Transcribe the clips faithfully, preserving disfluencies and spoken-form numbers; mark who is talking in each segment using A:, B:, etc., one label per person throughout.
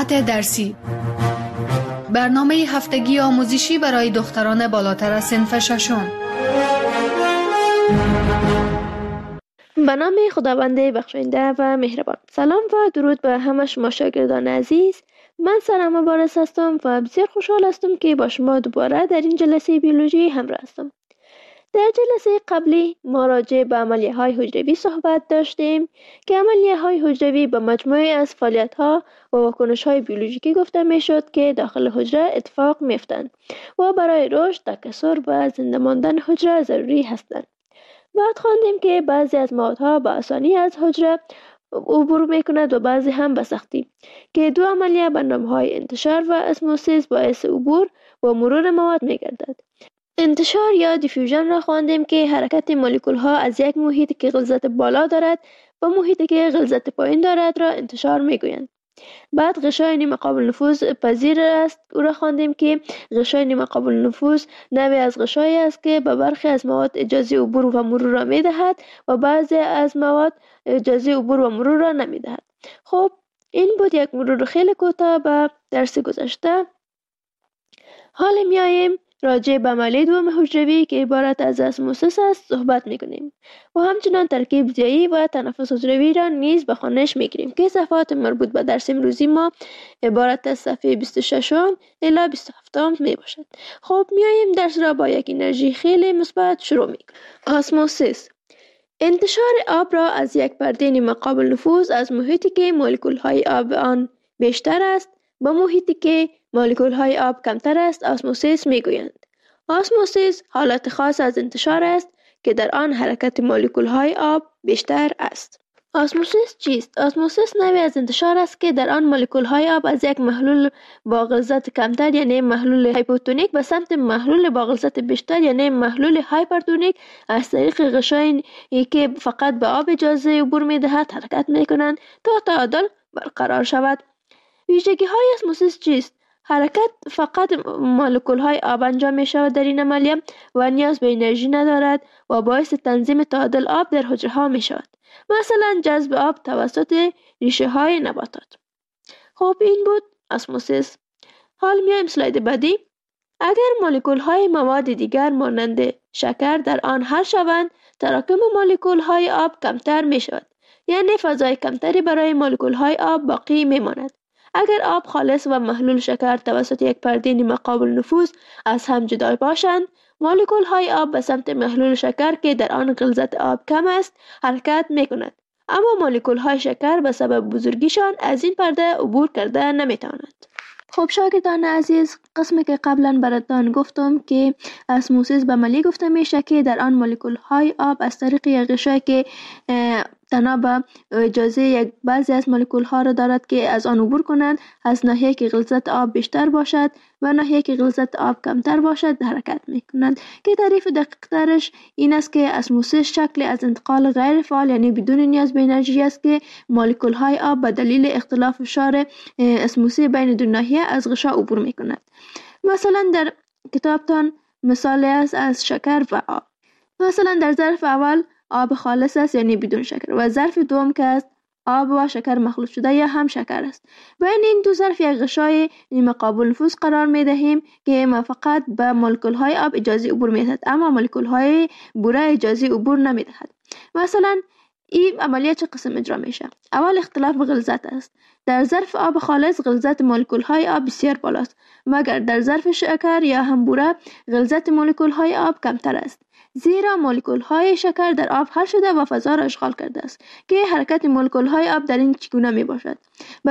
A: مقاطع درسی، برنامه هفتگی آموزشی برای دختران بالاتر از صنف ششم.
B: به نام خداوند بخشنده و مهربان. سلام و درود به همه شما شاگردان عزیز. من سرم مبارز هستم و بسیار خوشحال هستم که با شما دوباره در این جلسه بیولوژی همراه هستم. در جلسه قبلی ما راجع به عملیه های حجروی صحبت داشتیم که عملیه های حجروی به مجموعه از فعالیت ها و واکنش های بیولوژیکی گفته می شد که داخل حجره اتفاق می افتند و برای رشد، تکثر و زنده ماندن حجره ضروری هستند. بعد خواندیم که بعضی از موادها به آسانی از حجره عبور می کند و بعضی هم به سختی، که دو عملیه به نام‌های انتشار و اسموسیس باعث عبور و مرور مواد می گردد. انتشار یا دیفیوژن را خواندیم که حرکت مولکول ها از یک محیطی که غلظت بالا دارد و محیطی که غلظت پایین دارد را انتشار می گویند. بعد غشای نیمه قابل نفوذ پذیر است او را خواندیم که غشای نیمه قابل نفوذ نوعی از غشایی است که به برخی از مواد اجازه عبور و مرور را می دهد و بعضی از مواد اجازه عبور و مرور را نمی دهد. خب این بود یک مرور خیلی کوتاه به درس گذشته. حالا می آییم راجع به عملیه دوم حجروی که عبارت از اسموسیس است صحبت میکنیم و همچنان ترکیب ضیایی و تنفس حجروی را نیز به خوانش میگیریم که صفحات مربوط به درس امروزی ما عبارت از صفحه بیست و شش الی بیست و هفت می باشد. خب میاییم درس را با یک انرژی خیلی مثبت شروع میکنیم. اسموسیس انتشار آب را از یک پرده نیمه قابل نفوذ از محیطی که مولکول های آب آن بیشتر است با محیطی که مولکول های آب کمتر است اسموسیس میگویند. اسموسیس حالت خاص از انتشار است که در آن حرکت مولکول های آب بیشتر است. اسموسیس چیست؟ اسموسیس نوعی از انتشار است که در آن مولکول های آب از یک محلول با غلظت کمتر یعنی محلول هایپوتونیک به سمت محلول با غلظت بیشتر یعنی محلول هایپرتونیک از طریق غشایی که فقط به آب اجازه عبور میدهد حرکت میکنند تا تعادل برقرار شود. ویژگی های اسموسیس چیست؟ حرکت فقط مولکول های آب انجام می شود در این عملیه و نیاز به انرژی ندارد و باعث تنظیم تعادل آب در حجره ها می شود، مثلا جذب آب توسط ریشه های نباتات. خب این بود اسموسیس. حال میایم اسلاید بعدی. اگر مولکول های مواد دیگر مانند شکر در آن حل شوند تراکم مولکول های آب کمتر می شود، یعنی فضای کمتری برای مولکول های آب باقی می ماند. اگر آب خالص و محلول شکر توسط یک پرده نیمه قابل نفوذ از هم جدا باشند مولکول های آب به سمت محلول شکر که در آن غلظت آب کم است حرکت می کند، اما مولکول های شکر به سبب بزرگیشان از این پرده عبور کرده نمی توانند. خب شاگردان عزیز، قسمی که قبلا براتون گفتم که اسموسیس به عملیه گفته میشه که در آن مولکول های آب از طریق یک غشایی که تنها به اجازه یک بعضی از مولکول ها را دارد که از آن عبور کنند از ناحیه که غلظت آب بیشتر باشد و ناحیه که غلظت آب کمتر باشد حرکت می کنند، که تعریف دقیق ترش این است که اسموسیس شکلی از انتقال غیر فعال یعنی بدون نیاز به انرژی است که مولکول های آب به دلیل اختلاف فشار اسموسی بین دو ناحیه از غشا عبور می کند. مثلا در کتابتان مثال است از شکر و آب. مثلا در ظرف اول آب خالص است یعنی بدون شکر و ظرف دوم که است آب و شکر مخلوط شده یا هم شکر است. بین این دو ظرف یک غشای نیمه قابل نفوذ قرار می دهیم که ما فقط به مولکول های آب اجازه عبور می دهد اما مولکول های بوره اجازه عبور نمی دهد. مثلا این عملیه چه قسم اجرا میشه؟ اول اختلاف غلظت است. در ظرف آب خالص غلظت مولکول های آب بسیار بالاست، مگر در ظرف شکر یا هم بوره غلظت مولکول های آب کمتر است، زیرا مولکول های شکر در آب حل شده و فضا را اشغال کرده است که حرکت مولکول های آب در این چگونه می باشد. به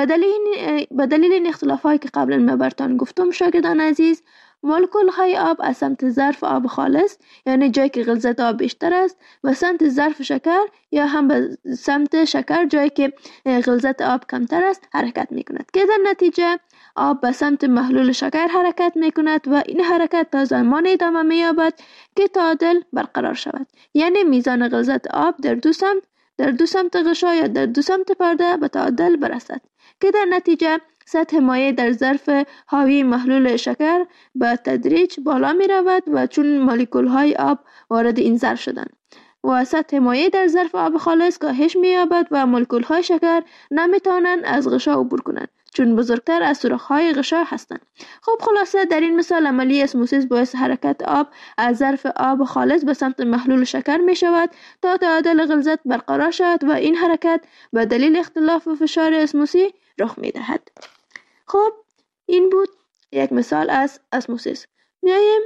B: دلیل این اختلاف هایی که قبلا من براتون گفتم شاگردان عزیز، مولکول های آب از سمت ظرف آب خالص یعنی جایی که غلظت آب بیشتر است و سمت ظرف شکر یا هم به سمت شکر جایی که غلظت آب کمتر است حرکت می کند، که در نتیجه آب به سمت محلول شکر حرکت می کند و این حرکت تا زمان ادامه می یابد که تعادل برقرار شود، یعنی میزان غلظت آب در دو سمت در دو سمت غشا یا در دو سمت پرده به تعادل برسد، که در نتیجه سطح مایع در ظرف حاوی محلول شکر به تدریج بالا می رود و چون مولکول های آب وارد این ظرف شدند و سطح مایع در ظرف آب خالص کاهش می یابد و مولکول های شکر نمی توانند از غشا عبور کنند، چون بزرگتر از سوراخ‌های غشا هستند. خب خلاصه در این مثال عملیه اسموسیس باعث حرکت آب از ظرف آب خالص به سمت محلول شکر می شود تا تعادل غلظت برقرار شود و این حرکت به دلیل اختلاف فشار اسموسی رخ می دهد. خب این بود یک مثال از اسموسیس. میایم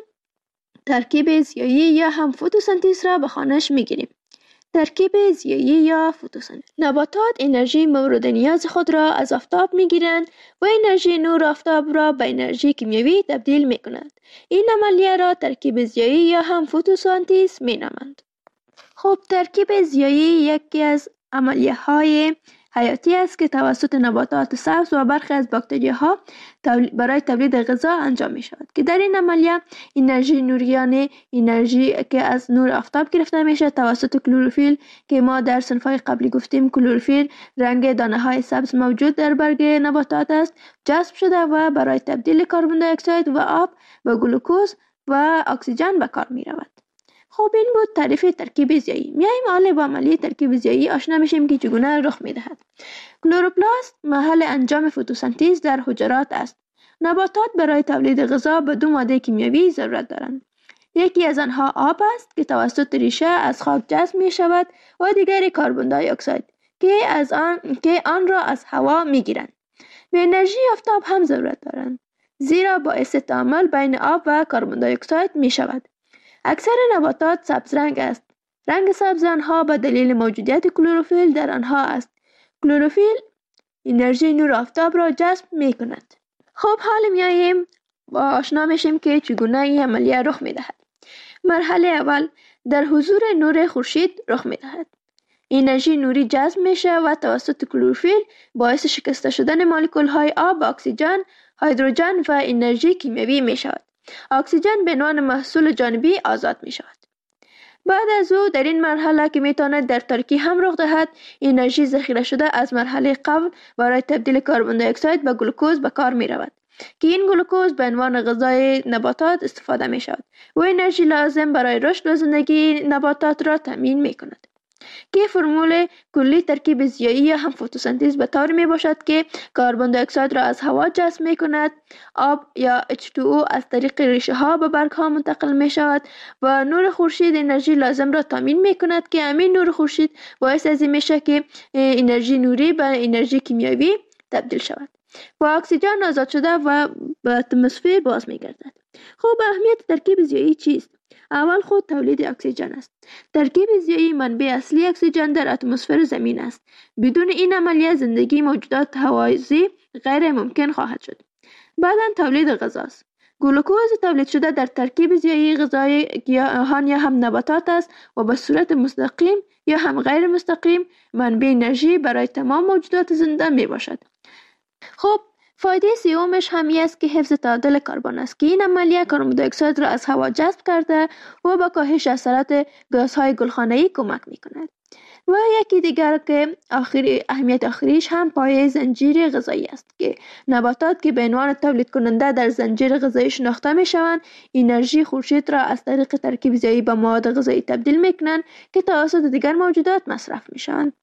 B: ترکیب زیایی یا هم فتوسنتز را به خوانش می گیریم. ترکیب زیایی یا فتوسنتز. نباتات انرژی مورد نیاز خود را از آفتاب می گیرند و انرژی نور آفتاب را به انرژی کیمیایی تبدیل می کنند. این عملیه را ترکیب زیایی یا هم فتوسنتز می نامند. خب ترکیب زیایی یکی از عملیه های حیاتی است که توسط نباتات سبز و برخی از باکتریاها برای تولید غذا انجام می شود که در این عملیه انرژی نوریانه، انرژی که از نور آفتاب گرفته می شود توسط کلروفیل که ما در صنفهای قبلی گفتیم کلروفیل رنگ دانه های سبز موجود در برگ نباتات است، جذب شده و برای تبدیل کربن دی اکساید و آب به گلوکوز و اکسیژن به کار می رود. خب این بود تعریف ترکیب زیایی. میایم حالا با عملیه ترکیب زیایی آشنا میشیم که چگونه رخ میدهد. کلروپلاست محل انجام فتوسنتز در حجرات است. نباتات برای تولید غذا به دو ماده کیمیایی ضرورت دارند. یکی از آنها آب است که توسط ریشه از خاک جذب می شود و دیگری کربن دی اکساید که از آن که آن را از هوا می گیرند. به انرژی آفتاب هم ضرورت دارند زیرا باعث تعامل بین آب و کربن دی اکساید می شود. اکثر نباتات سبز رنگ است. رنگ سبز آنها به دلیل موجودیت کلروفیل در آنها است. کلروفیل انرژی نور آفتاب را جذب می کند. خب حالا میاییم با آشنا میشیم که چگونه این عملیه رخ می دهد. مرحله اول در حضور نور خورشید رخ می دهد. انرژی نوری جذب میشه و توسط کلروفیل باعث شکسته شدن مولکول های آب به اکسیژن، هیدروژن و انرژی کیمیایی می شود. اکسیژن به عنوان محصول جانبی آزاد می شود. بعد از او در این مرحله که می تواند در تاریکی هم رخ دهد انرژی ذخیره شده از مرحله قبل برای تبدیل کربن دی اکساید به گلوکوز به کار می رود که این گلوکوز به عنوان غذای نباتات استفاده می شود و انرژی لازم برای رشد و زندگی نباتات را تامین می کند. که فرمول کلی ترکیب زیایی یا هم فتوسنتز به طور می باشد که کربن دی اکساید را از هوا جذب می کند، آب یا اچ تو او از طریق ریشه ها به برگ ها منتقل می شود و نور خورشید انرژی لازم را تامین می کند که همین نور خورشید باعث از این می شود که انرژی نوری به انرژی کیمیایی تبدیل شود و اکسیژن آزاد شده و به اتمسفر باز می گردد. خب اهمیت ترکیب زیایی چیست؟ اول خود تولید اکسیژن است. ترکیب زیایی منبع اصلی اکسیژن در اتمسفر زمین است. بدون این عملیه زندگی موجودات هوازی غیر ممکن خواهد شد. بعداً تولید غذا است. گلوکوز تولید شده در ترکیب زیایی غذای گیاهان یا هم نباتات است و به صورت مستقیم یا هم غیر مستقیم منبع انرژی برای تمام موجودات زنده می باشد. خب فایده سیومش همی است که حفظ تعادل کربن است که این عملیه کربن دی اکساید را از هوا جذب کرده و به کاهش اثرات گازهای گلخانه‌ای کمک می کند. و یکی دیگر که آخری اهمیت آخریش هم پایه زنجیره غذایی است که نباتات که به عنوان تولید کننده در زنجیره غذایی شناخته می شوند انرژی خورشید را از طریق ترکیب زیایی به مواد غذایی تبدیل می کنند که توسط دیگر موجودات مصرف می شوند.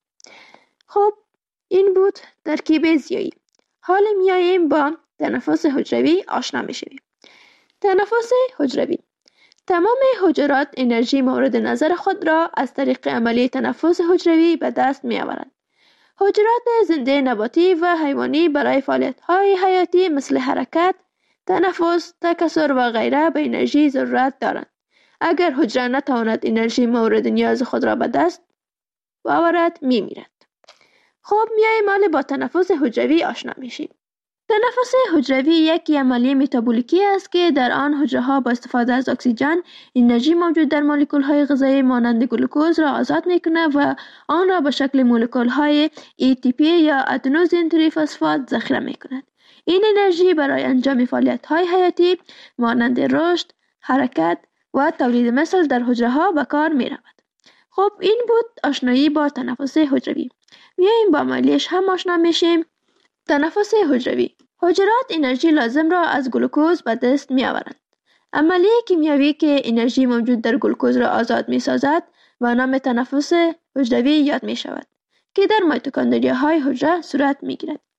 B: خب این بود ترکیب زیایی. حالا میاییم با تنفس حجروی آشنا میشیم. تنفس حجروی تمام حجرات انرژی مورد نظر خود را از طریق عملیه تنفس حجروی به دست می آورند. حجرات زنده نباتی و حیوانی برای فعالیت‌های حیاتی مثل حرکت، تنفس، تکثر و غیره به انرژی ضرورت دارند. اگر حجره نتواند انرژی مورد نیاز خود را به دست آورد می میرد. خب میاییم حالا با تنفس حجروی آشنا میشیم. تنفس حجروی یک عملیه متابولیکی است که در آن حجره ها با استفاده از اکسیژن انرژی موجود در مولکول های غذایی مانند گلوکوز را آزاد میکنه و آن را به شکل مولکول های ای تی پی یا ادنوزین تریفسفات ذخیره میکند. این انرژی برای انجام فعالیت های حیاتی مانند رشد، حرکت و تولید مثل در حجره ها به کار می رود. خب این بود آشنایی با تنفس حجروی. میاییم با عملیش هم آشنا میشیم. تنفس حجروی حجرات انرژی لازم را از گلوکوز به دست می آورند. عملیه کیمیایی که انرژی موجود در گلوکوز را آزاد می سازد و نام تنفس حجروی یاد می شود که در میتوکندریاهای حجره صورت می گیرد.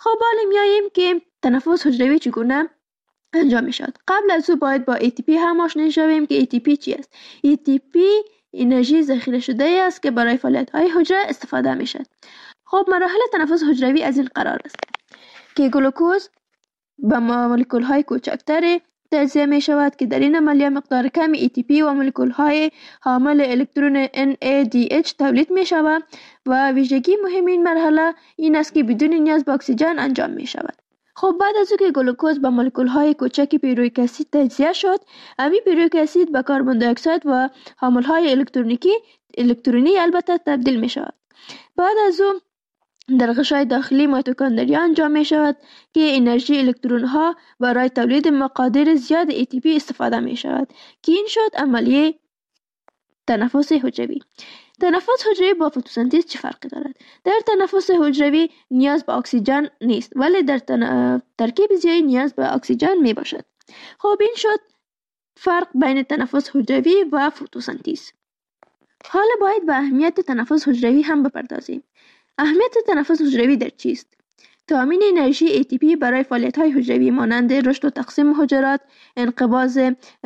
B: خب حالا میاییم که تنفس حجروی چگونه انجام میشود. قبل از او باید با ای تی پی هم آشنا شویم که ای تی پی چی است. ای تی پی انرژی ذخیره شده است که برای فعالیت‌های حجره استفاده میشد. خب مراحل تنفس حجروی از این قرار است که گلوکوز به مولکول‌های کوچکتر تجزیه می شود که در این عملیه مقدار کمی ای تی پی و مولکول‌های حامل الکترون ان ای دی اچ تولید می شود و ویژگی مهم این مرحله این است که بدون نیاز به اکسیژن انجام می شود. خب بعد از اینکه گلوکوز به مولکول‌های کوچک پیرویک اسید تجزیه شد، امی پیرویک اسید به کربن دی اکساید و حامل‌های الکترونیکی الکترونی البته تبدیل می شود. بعد از اون در غشای داخلی میتوکندریا انجام می شود که انرژی الکترون ها برای تولید مقادیر زیاد ای تی پی استفاده می شود که این شد عملیه تنفس حجروی. تنفس حجروی با فتوسنتز چه فرقی دارد؟ در تنفس حجروی نیاز به اکسیژن نیست ولی در تن... ترکیب زیایی نیاز به اکسیژن می باشد. خب این شد فرق بین تنفس حجروی و فتوسنتز. حالا باید به اهمیت تنفس حجروی هم بپردازیم. اهمیت تنفس حجروی در چیست؟ تامین انرژی ای تی پی برای فعالیت‌های حجروی مانند رشد و تقسیم حجرات، انقباض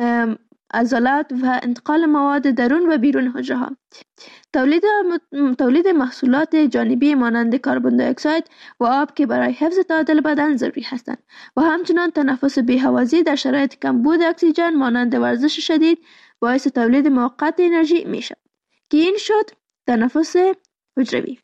B: عضلات و انتقال مواد درون و بیرون حجره. تولید تولید محصولات جانبی مانند کربن دی اکساید و آب که برای حفظ تعادل بدن ضروری هستند و همچنان تنفس بی‌هوازی در شرایط کمبود اکسیژن مانند ورزش شدید باعث تولید موقت انرژی میشود که این شد تنفس حجروی.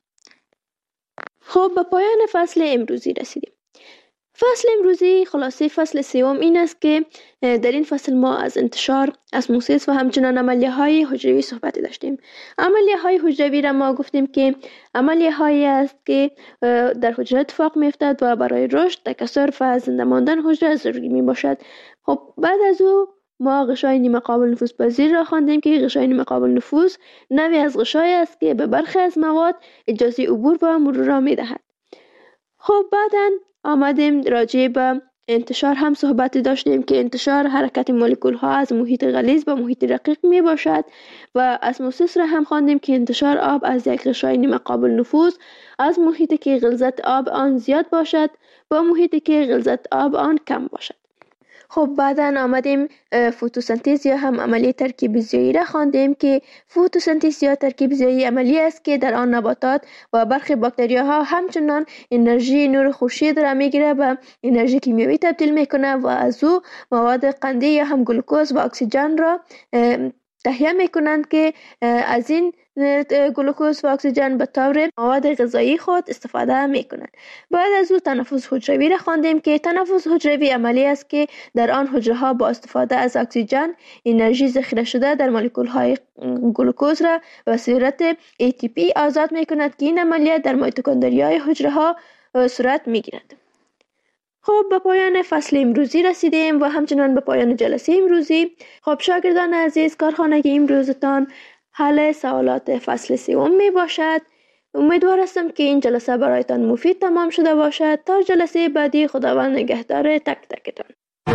B: خب به پایان فصل امروزی رسیدیم. فصل امروزی خلاصه فصل سوم این است که در این فصل ما از انتشار اسموسیس و همچنان عملیه های حجروی صحبت داشتیم. عملیه های حجروی را ما گفتیم که عملیه هایی است که در حجره اتفاق می افتد و برای رشد، تکثر و زنده ماندن حجره ضروری می باشد. خب بعد از او ما غشای نیمه قابل نفوذ پذیر را خواندیم که غشای نیمه قابل نفوذ نوعی از غشای است که به برخی از مواد اجازه عبور و مرور را می دهد. خب بعداً آمدیم راجع به انتشار هم صحبت داشتیم که انتشار حرکت مولکول ها از محیط غلیظ به محیط رقیق می باشد و اسموسیس را هم خواندیم که انتشار آب از یک غشای نیمه قابل نفوذ از محیطی که غلظت آب آن زیاد باشد با محیطی که غلظت آب آن کم باشد. خب بعداً آمدیم فتوسنتز یا هم عملیه ترکیب زیایی را خواندیم که فتوسنتز یا ترکیب زیایی عملی است که در آن نباتات و برخی باکتریاها همچنان انرژی نور خورشید را میگیره و انرژی کیمیایی تبدیل میکنه و از او مواد قندی یا هم گلوکوز و اکسیژن را تهیه میکنند که از این گلوکوز و اکسیژن به طور مواد غذایی خود استفاده میکنند. بعد از او تنفس حجروی را خواندیم که تنفس حجروی عملی است که در آن حجره ها با استفاده از اکسیژن انرژی ذخیره شده در مولکول های گلوکوز را به صورت ای تی پی آزاد میکند که این عملیه در میتوکندریای حجره ها صورت میگیرد. خب به پایان فصل امروزی رسیدیم و همچنان به پایان جلسه امروزی. خب شاگردان عزیز، کارخانه امروزتان حل سوالات فصل سوم می باشد. امیدوار هستم که این جلسه برایتان مفید تمام شده باشد. تا جلسه بعدی خداوند نگهدار تک تکتان.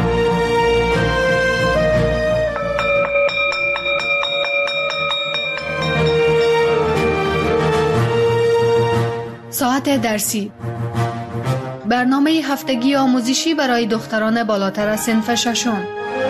A: ساعت درسی، برنامه هفتگی آموزشی برای دختران بالاتر از صنف ششم.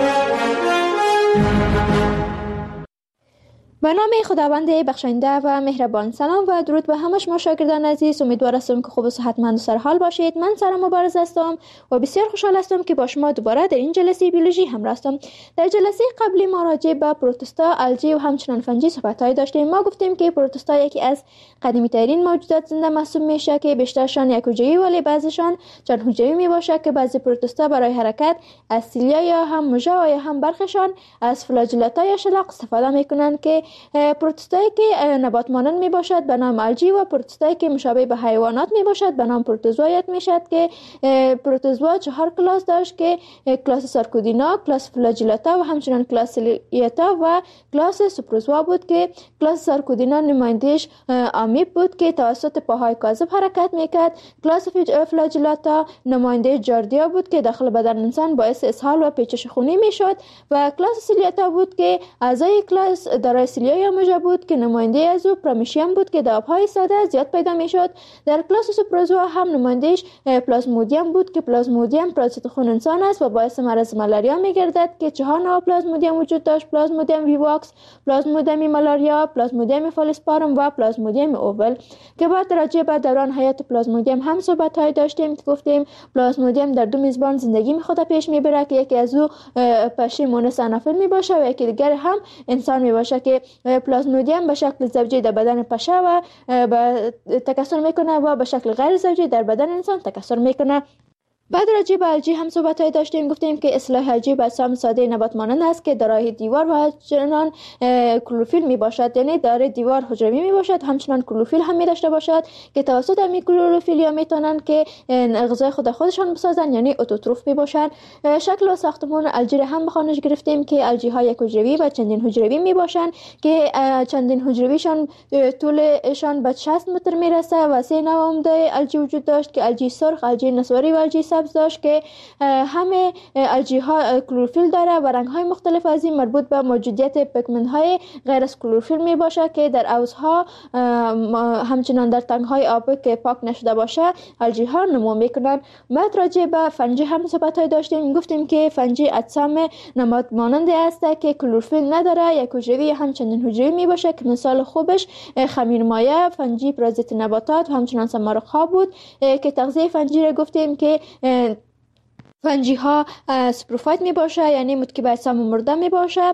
B: به نام خداوند بخشنده و مهربان. سلام و درود به همه شما شاگردان عزیز. امیدوار هستم که خوب و صحتمند و سرحال باشید. من سارا مبارز هستم و بسیار خوشحال هستم که با شما دوباره در این جلسه بیولوژی همراه هستم. در جلسه قبلی ما راجع به پروتوستا، الگی و همچنان فنجی صحبت‌های داشتیم. ما گفتیم که پروتوستا یکی از قدیمی ترین موجودات زنده محسوب میشه که بیشترشان یک حجری ولی بعضیشان چند حجری میباشه که بعضی پروتوستا برای حرکت از سیلیا یا هم موژه و یا هم برخشان از فلاجلتا یا شلاق استفاده میکنن که پروتوستایی که نبات مانند می باشد به نام الگی و پروتوستایی که مشابه به حیوانات می باشد به نام پروتوزوا یاد می شد که پروتوزوا چهار کلاس داشت که کلاس سارکودینا، کلاس فلاجلتا و همچنان کلاس سیلیتا و کلاس سوپروزوا بود که کلاس سارکودینا نمایندش آمیب بود که توسط پاهای کاذب حرکت میکرد. کلاس فلاجلتا نماینده جاردیا بود که داخل بدن انسان باعث اسهال و پیچش خونی میشد و کلاس سیلیتا بود که اعضای کلاس دارای نیکلوسیلیا موژه بود که نماینده از او پرامشیم بود که در آبهای ساده زیاد پیدا میشد. در کلاس سوپروزوا هم نمایندهش پلازمودیم بود که پلازمودیم پرازیت خون انسان است و باعث مرض مالاریا میگردد که چهار نوع پلازمودیم وجود داشت: پلازمودیم ویواکس، پلازمودیم مالاریا، پلازمودیم فالسپارم و پلازمودیم اوول که بعد راجع به دوران حیات پلازمودیم هم صحبت های داشتیم که گفتیم پلازمودیم در دو میزبان زندگی می خود پیش میبره که یکی از او پشه مونس انافیل می باشه و یکی دیگر هم انسان می باشه که پلازمودیم به شکل زوجی در بدن پشه و به تکثر میکنه و به شکل غیر زوجی در بدن انسان تکثر میکنه. بعد راجع به الژی هم صحبت داشتیم، گفتیم که اصطلاح الژی به اجسام ساده نبات مانند است که دارای دیوار و همچنان کلروفیل می باشد، یعنی دارای دیوار حجروی می باشد همچنان کلروفیل هم می داشته باشد که توسط همین کلروفیلیا میتونن که غذای خود خودشان بسازن، یعنی اتوتروف می باشن. شکل و ساختمان الژی هم به خوانش گرفتیم که الژی ها یک حجروی و چندین حجروی می باشن که چندین حجرویشان طولشان به شصت متر می رسه و سه نوع عمده الژی وجود داشت که الژی سرخ، الژی نسواری و الژی داشت که همه الژی ها کلروفیل داره و رنگ های مختلف از این مربوط به موجودیت پیگمنت های غیر از کلروفیل می باشه که در حوضها همچنان در تنگ های آبی که پاک نشده باشه الژی ها نمو میکنن. بعد راجع به فنجی هم صحبت های داشتیم، گفتیم که فنجی اجسام نماد ماننده است که کلروفیل نداره، یک حجروی همچنین حجروی می باشه که مثال خوبش خمیرمایه، فنجی پرازیت نباتات و همچنان سمارق ها بود که تغذیه فنجی را گفتیم که فنجی ها سپروفایت می باشه، یعنی متکی به اجسام مرده می باشه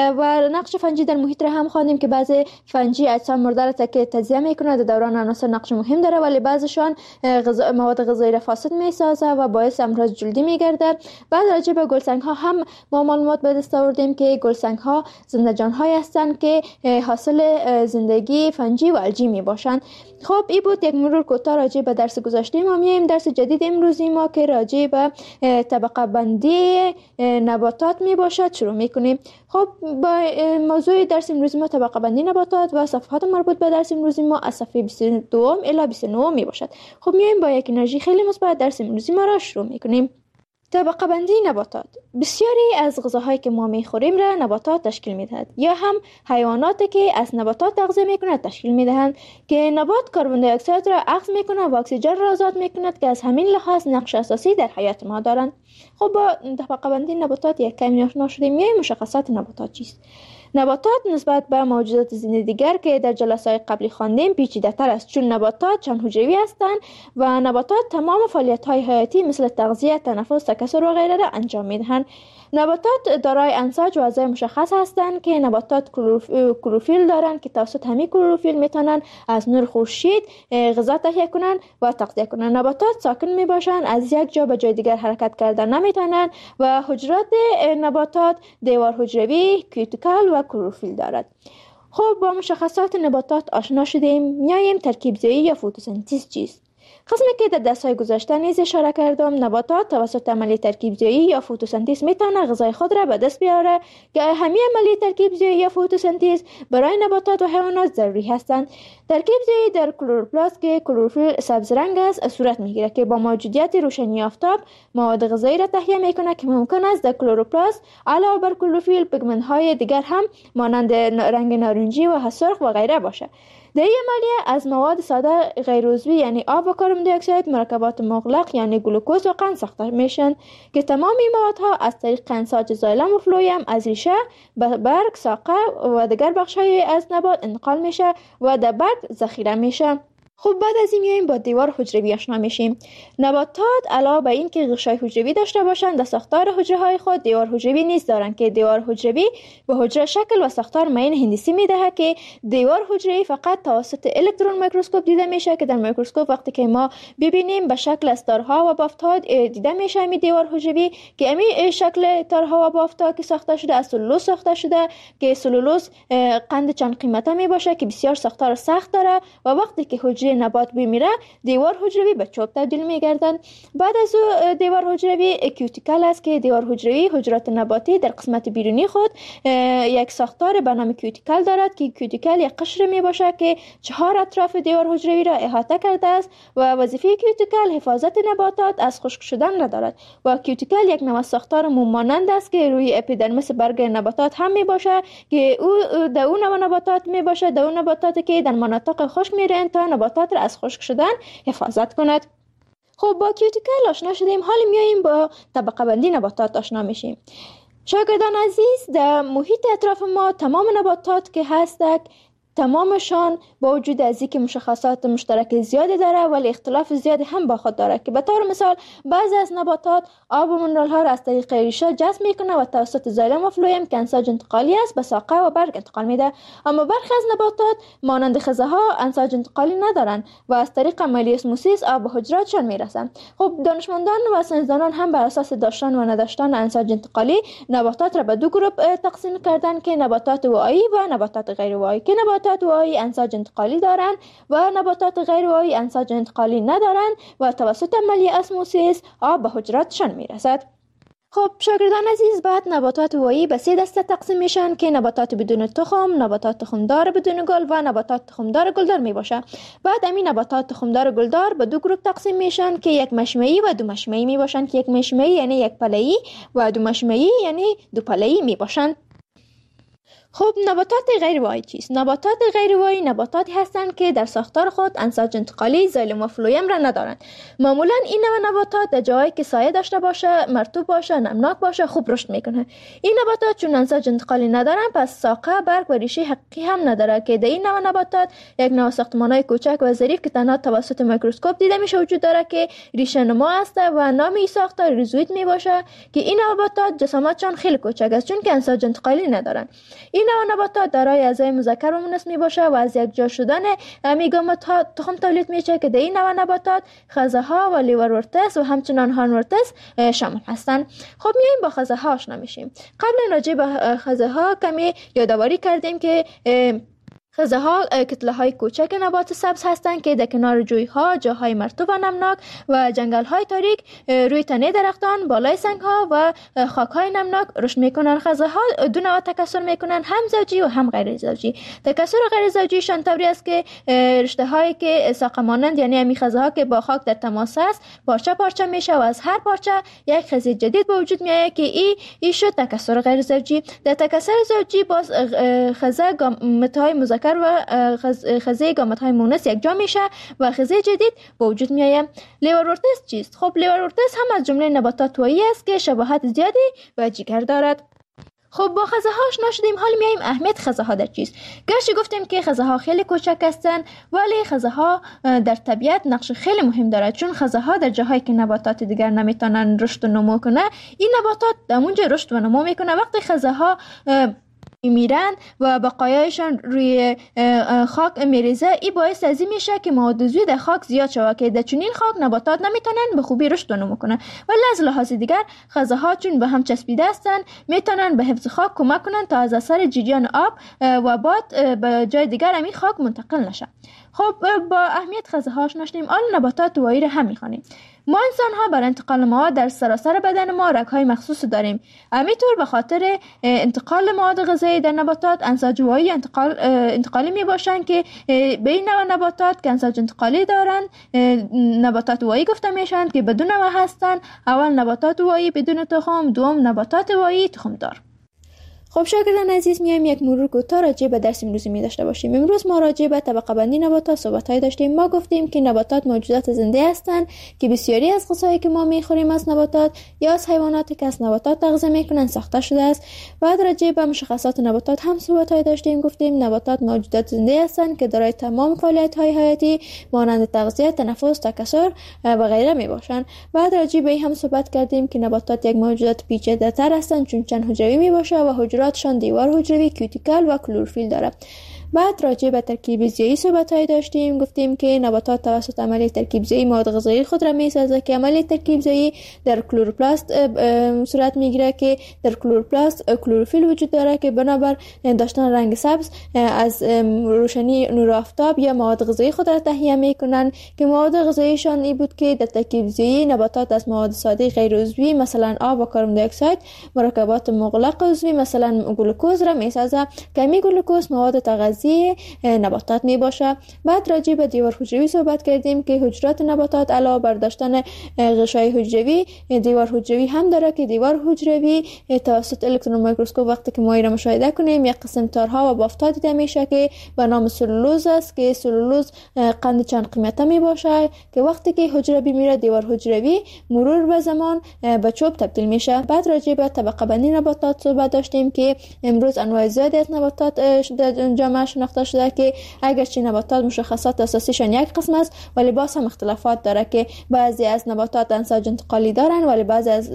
B: و نقش فنجی در محیط را هم خواندیم که بعضی فنجی اجسام مرده را که تجزیه میکنه در دوران عناصر نقش مهم داره، ولی بعضیشان غذا مواد غذایی را فاسد می سازه و باعث امراض جلدی می گرده. بعد راجع به گلسنگ ها هم ما معلومات به دست آوردیم که گلسنگ ها زنده جان های هستند که حاصل زندگی فنجی و الژی می باشند. خب این بود یک مرور کوتاه راجع به درس گذشته. ما میایم درس جدید امروزی ما که راجع به طبقه بندی نباتات می باشد شروع می کنیم. خب با موضوع درس امروزی ما طبقه بندی نباتات و صفحات مربوط به درس امروزی ما از صفحه بیست و دو الی بیست و نه می باشد. خب میایم با یک انرژی خیلی مثبت درس امروزی ما را شروع می کنیم. طبقه بندی نباتات. بسیاری از غذاهایی که ما میخوریم را نباتات تشکیل میدهد یا هم حیواناتی که از نباتات تغذیه میکنند تشکیل میدهند که نبات کربن دی اکساید را اخذ میکنه و اکسیژن را آزاد میکند که از همین لحاظ نقش اساسی در حیات ما دارند. خب با طبقه بندی نباتات یک کمی آشنا شدیم. میایم مشخصات نباتات چیست؟ نباتات نسبت به موجودات زنده دیگر که در جلسات قبلی خواندیم پیچیده‌تر است، چون نباتات چند حجروی هستند و نباتات تمام فعالیت‌های حیاتی مثل تغذیه، تنفس، تکثر و غیره را انجام می‌دهند. نباتات دارای انساج و اعضای مشخص هستند که نباتات کلروفیل دارند که توسط همین کلروفیل میتونن از نور خورشید غذا تهیه کنند و تغذیه کنند. نباتات ساکن میباشند، از یک جا به جای دیگر حرکت کردن نمیتونند و حجرات نباتات دیوار حجروی، کیوتیکل و کلروفیل دارد. خب با مشخصات نباتات آشنا شدیم. میایم ترکیب زایی یا فتوسنتز چیست؟ قسمی که در درس‌های گذشته نیز اشاره کردم، نباتات توسط عملیه ترکیب زایی یا فتوسنتز میتونه غذای خود را به دست بیاره که همین عملیه ترکیب زایی یا فتوسنتز برای نباتات و حیوانات ضروری هستند. ترکیب زایی در کلروپلاست که کلروفیل سبز رنگ است صورت میگیره که با موجودیت روشنی آفتاب مواد غذایی را تهیه میکنه که ممکن است در کلروپلاست علاوه بر کلروفیل پیگمنت های دیگر هم مانند رنگ نارنجی و سرخ و غیره باشه. در این عملیه از مواد ساده غیر عضوی یعنی آب و کربن دی اکساید مرکبات مغلق یعنی گلوکوز و قند ساخته میشن که تمام این موادها از طریق انساج زایلم و فلویم از ریشه به برگ، ساقه و دیگر بخش‌های از نبات انتقال میشه و در برگ ذخیره میشه. خب بعد از این میایم با دیوار حجروی آشنا میشیم. نباتات علاوه بر این که غشای حجروی داشته باشند در ساختار حجره های خود دیوار حجروی نیز دارند که دیوار حجروی به حجره شکل و ساختار معین هندسی میدهد که دیوار حجروی فقط توسط الکترون میکروسکوپ دیده میشه که در میکروسکوپ وقتی که ما ببینیم به شکل از تارها و بافت‌ها دیده میشه می دیوار حجروی که امی شکل تارها و بافت‌ها که ساخته شده از سلولوز ساخته شده که سلولوز قند چند قیمته می باشه که بسیار ساختار سخت داره و وقتی که حجره حجره نبات بمیره دیوار حجروی به چوب تبدیل میگردند. بعد از او دیوار حجروی کیوتیکل است که دیوار حجروی حجرات نباتی در قسمت بیرونی خود یک ساختار به نام کیوتیکل دارد که کیوتیکل یک قشر می باشد که چهار اطراف دیوار حجروی را احاطه کرده است و وظیفه کیوتیکل حفاظت نباتات از خشک شدن را دارد و کیوتیکل یک نوع ساختار موم مانند است که روی اپیدرمیس برگ نباتات هم می باشد که او در اون نوع نباتات می باشد در اون نباتاتی که در مناطق خشک می رهند تا نباتات را از خشک شدن حفاظت کند. خب با کیوتیکل آشنا شدیم، حالا میاییم با طبقه بندی نباتات آشنا میشیم. شاگردان عزیز، در محیط اطراف ما تمام نباتات که هستند تمامشان با وجود از اینکه مشخصات مشترک زیادی داره ولی اختلاف زیادی هم با خود داره که به طور مثال بعضی از نباتات آب و منرال ها را از طریق ریشه جذب میکنه و توسط زایلم و فلویم که انساج انتقالی است به ساقه و برگ انتقال میده، اما برخی از نباتات مانند خزه ها انساج انتقالی ندارن و از طریق عملیه اسموسیس آب به حجراتشان میرسن. خب دانشمندان و ساینسدانان هم بر اساس داشتن و نداشتن انساج انتقالی نباتات را به دو گروه تقسیم کردن که نباتات واعی و نباتات غیر واعی، که نباتات واعی انساج انتقالی دارند و نباتات غیر واعی انساج انتقالی ندارند و توسط عملیه اسموسیس آب به حجراتشان میرسد. خب شاگردان عزیز، بعد نباتات واعی به سه دسته تقسیم میشن که نباتات بدون تخم، نباتات تخمدار بدون گل و نباتات تخمدار گلدار می باشه. بعد همین نباتات تخمدار گلدار به دو گروه تقسیم میشن که یک مشمعی و دو مشمعی می باشن که یک مشمعی یعنی یک پله‌ای و دو مشمعی یعنی دو پله‌ای می باشن. خب نباتات غیر واعی چیست؟ نباتات غیر واعی نباتاتی هستند که در ساختار خود انساج انتقالی زایلم و فلویم را ندارند. معمولا این نوع نباتات در جایی که سایه داشته باشه، مرطوب باشه، نمناک باشه خوب رشد میکنه. این نباتات چون انساج انتقالی ندارند پس ساقه، برگ و ریشه حقیقی هم نداره که در این نوع نباتات یک نوع ساختمانای کوچک و ظریف که تنها توسط میکروسکوپ دیده میشه وجود داره که ریشه نما است و نام این ساختار ریزوید می باشه که این نباتات جسامتشان خیلی کوچک است چون که انساج انتقالی ندارند. این نوع نباتات دارای اعضای مذکر و مؤنث می باشه و از یک جا شدن میگامات ها تخم تولید میشه که در این نوع نباتات خزه ها و لیورورتس و همچنان هارنورتس شامل هستند. خب میایم با خزه ها آشنا میشیم. قبل راجع به خزه ها کمی یادآوری کردیم که خزه ها کتله های کوچک نبات سبز هستند که در کنار جوی ها، جاهای مرطوب و نمناک و جنگل های تاریک روی تنه درختان، بالای سنگ ها و خاک های نمناک رشد میکنن. خزه ها دو نوع تکثر میکنن، هم زوجی و هم غیر زوجی. تکثر غیر زوجی شان طوری است که رشته هایی که ساقه مانند یعنی همین خزه ها که با خاک در تماس است پارچه پارچه میشه و از هر پارچه یک خزه جدید به وجود میاد که این ای شد تکثر غیر زوجی. در تکثر زوجی باز خزه گامت های مذکر و خزه گامت های مونس یک جا میشه و خزه جدید به وجود میآید. لیورورتس چیست؟ خب لیورورتس هم از جمله نباتات واعی است که شباهت زیادی به جگر دارد. خب با خزه ها آشنا شدیم، حال میایم اهمیت خزه ها در چیست. گرچه گفتیم که خزه ها خیلی کوچک هستند ولی خزه ها در طبیعت نقش خیلی مهم دارد چون خزه ها در جاهایی که نباتات دیگر نمیتونن رشد و نمو کنه این نباتات در اونجا رشد و نمو میکنه. وقتی خزه ها میرن و بقایایشان روی خاک میریزه ای باعث ازی میشه که مواد عضوی در خاک زیاد شود که در چنین خاک نباتات نمیتونن به خوبی رشد و نمو کنن. ولی از لحاظ دیگر خزه ها چون به هم چسبیده هستن میتونن به حفظ خاک کمک کنن تا از اثر جریان آب و باد به جای دیگر همین خاک منتقل نشه. خب با اهمیت خزه ها آشنا شدیم، آن نباتات واعی را هم میخوانیم. ما انسان ها بر انتقال مواد در سراسر بدن ما رگ های مخصوص داریم. همینطور به خاطر انتقال مواد غذایی در نباتات انساج واعی انتقال انتقالی می باشند که به این نوع نباتات که انساج انتقالی دارند نباتات واعی گفته میشن که بدون نوع هستند. اول نباتات واعی بدون تخم، دوم نباتات واعی تخم دار. خب شاگردان عزیز، میایم یک مرور کوتاه راجع به درس امروزی می داشته باشیم. امروز ما راجع به طبقه بندی نباتات صحبت‌های داشتیم. ما گفتیم که نباتات موجودات زنده هستند که بسیاری از غذایی که ما میخوریم از نباتات یا از حیواناتی که از نباتات تغذیه میکنن ساخته شده است. بعد راجع به مشخصات نباتات هم صحبت‌های داشتیم. گفتیم نباتات موجودات زنده هستند که دارای تمام فعالیت‌های حیاتی مانند تغذیه، تنفس، تکثر و غیره میباشند. بعد راجع به این هم صحبت کردیم که نباتات یک موجودات پیچیده‌تر هستند چون چند حجروی میباشه و حجراتشان دیوار حجروی، کیوتیکل و کلروفیل داره. بعد راجع به ترکیب زیایی صحبت‌های داشتیم، گفتیم که نباتات توسط عملیه ترکیب زیایی مواد غذایی خود را می‌سازند که عملیه ترکیب زیایی در کلروپلاست صورت میگیره که در کلروپلاست کلروفیل وجود داره که بنابر داشتن رنگ سبز از روشنی نور آفتاب یا مواد غذایی خود را تهیه میکنن که مواد غذاییشان این بود که در ترکیب زیایی نباتات از مواد ساده غیر عضوی مثلا آب و کربن دی اکساید مرکبات مغلق عضوی مثلا گلوکوز را میسازه که می گلوکوز مواد تغذیه نباتات می باشه. بعد راجع به دیوار حجروی صحبت کردیم که حجرات نباتات علاوه بر داشتن غشای حجروی دیوار حجروی هم داره که دیوار حجروی توسط الکترون میکروسکوپ وقتی که ما را مشاهده کنیم یک قسم تارها و بافت‌ها دیده میشه که به نام سلولوز است که سلولوز قند چند قیمته می باشه که وقتی که حجره میره دیوار حجروی مرور به زمان به چوب تبدیل میشه. بعد راجع به طبقه بندی نباتات صحبت داشتیم که امروز انواع زیادی از نباتات در جامعه شناخته شده که اگرچه نباتات مشخصات اساسیشان یک قسم است ولی باز هم اختلافات داره که بعضی از نباتات انساج انتقالی دارن ولی بعضی از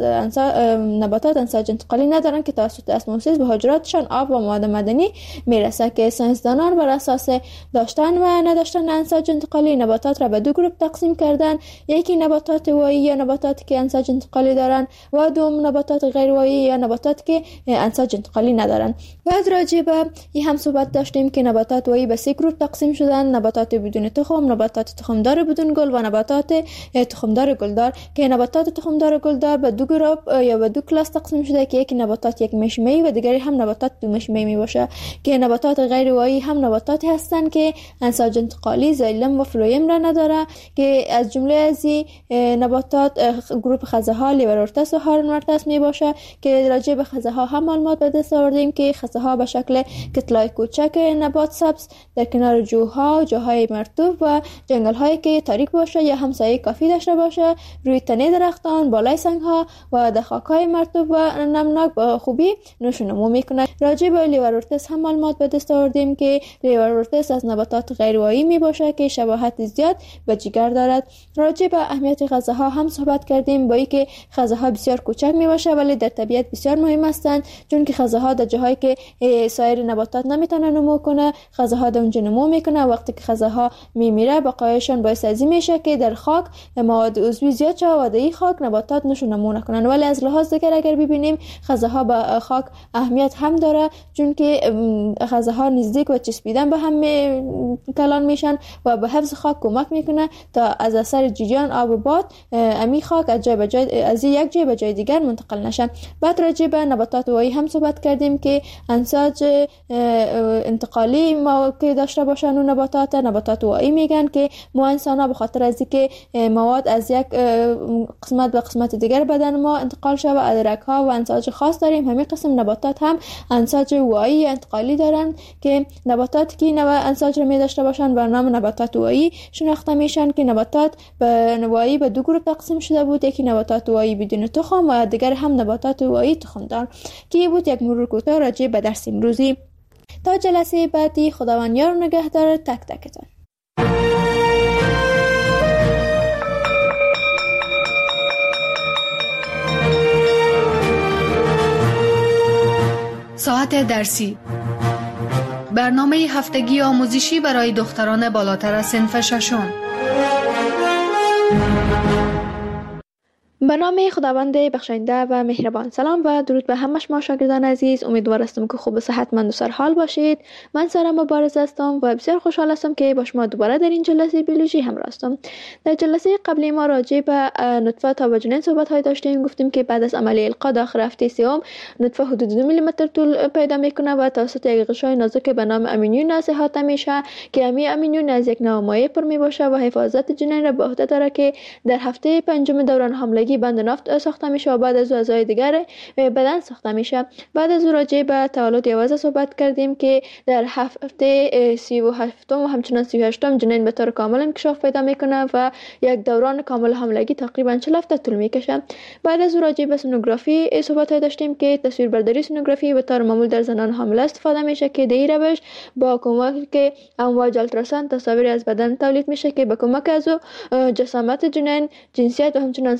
B: نباتات انساج انتقالی ندارن که توسط اسموزیس به حجراتشان آب و مواد معدنی میرسه که ساینسدانان بر اساس داشتن و نداشتن انساج انتقالی نباتات را به دو گروه تقسیم کردن، یکی نباتات وایی یا نباتاتی که انساج انتقالی دارن و دوم نباتات غیر وایی یا نباتاتی که انساج انتقالی ندارن. بعد راجع به این هم صحبت داشتیم که نباتات وایی به سه گروه تقسیم شدن، نباتات بدون تخم، نباتات تخمدار بدون گل و نباتات تخمدار گلدار که نباتات تخمدار گلدار به دو گروه یا به دو کلاس تقسیم شده که یکی نباتات یک مشمه‌ای و دیگری هم نباتات دو مشمه‌ای می باشه که نباتات غیر وایی هم نباتاتی هستند که انساج انتقالی زایلم و فلویم را نداره که از جمله از نباتات گروه خزه‌ها لیورورتس و هارنورتس می باشه که راجع به خزه‌ها هم معلومات به دست آوردیم که خزه‌ها به شکل کتلای کوچک نبات سبز در کنار جوها، جاهای مرطوب و جنگل‌هایی که تاریک باشه یا همسایه کافی داشته باشه روی تنه درختان، بالای سنگ‌ها و در خاک‌های مرطوب و نمناک با خوبی نشو نمو می‌کنه. راجع به لیورورتس هم معلومات به دست آوردیم که لیورورتس از نباتات غیر وایی می باشه که شباهت زیاد به جگر دارد. راجع به اهمیت خزه‌ها هم صحبت کردیم با اینکه خزه‌ها بسیار کوچک می باشه ولی در طبیعت بسیار مهم هستند چون که خزه‌ها در جاهایی که سایر نباتات نمیتونه نمو کنه خزه‌ها در اونجا نمو میکنه. وقتی که خزه‌ها میمیره بقایاشون باعث از این میشه که در خاک مواد عضوی زیاد شه و در این خاک نباتات نشو نمو نکنن. ولی از لحاظ دیگر اگر ببینیم خزه‌ها به خاک اهمیت هم داره چون که خزه‌ها نزدیک و چسبیدن به هم کلان میشن و به حفظ خاک کمک میکنه تا از اثر جریان آب و باد امی خاک از جای به جای از یک جای به جای دیگر منتقل نشه. بعد راجع به نباتات وایی هم صحبت کردیم که انساج انتقالی ما که داشته باشن و نباتات نباتات وایی میگن که ما انسان‌ها به خاطر از اینکه مواد از یک قسمت به قسمت دیگر بدن ما انتقال شده و ادرک‌ها و انساج خاص داریم همین قسم نباتات هم انساج وایی انتقالی دارن که نباتاتی که نوع انساج رو می داشته باشن بر نام نباتات وایی شناخته میشن که نباتات به وایی به دو گروه تقسیم شده بود، یکی نباتات وایی بدون تخم و دیگر هم نباتات وایی تخمدار که بود یک مرور کوتاه راجع به درس امروزی. تا جلسه بعدی خداوند یار و نگهدار تک تکتان.
A: ساعت درسی برنامه هفتگی آموزشی برای دختران بالاتر از صنف ششم.
B: به نام خداوند بخشاینده و مهربان. سلام و درود به همه شما شاگردان عزیز. امیدوار هستم که خوب و صحتمند و سرحال باشید. من سارا مبارز هستم و بسیار خوشحال هستم که با شما دوباره در این جلسه بیولوژی همراه هستم. در جلسه قبلی ما راجع به نطفه تا و جنین صحبت های داشتیم. گفتیم که بعد از عملیه القا داخل هفته سوم نطفه حدود دو میلی متر طول پیدا میکنه و توسط یک غشای نازک به نام امینیون احاطه میشه که امی امینیون از یک نوع مایع پر می باشه و حفاظت جنین را به عهده داره که در هفته پنجم دوران حاملگی بند نفت ساخته میشه و بعد از اعضای دیگر بدن ساخته میشه. بعد از راجع به تولد یوازه صحبت کردیم که در هفته سی و هفتم و همچنان سی و هشتم جنین به طور کامل انکشاف پیدا میکنه و یک دوران کامل حاملگی تقریبا چهل هفته طول میکشه. بعد از راجع به سونوگرافی صحبت داشتیم که تصویربرداری سونوگرافی به طور معمول در زنان حامله استفاده میشه که در این روش با کمک امواج التراساند تصاویر از بدن تولید میشه که به کمک از جسامت جنین، جنسیت و همچنان سن از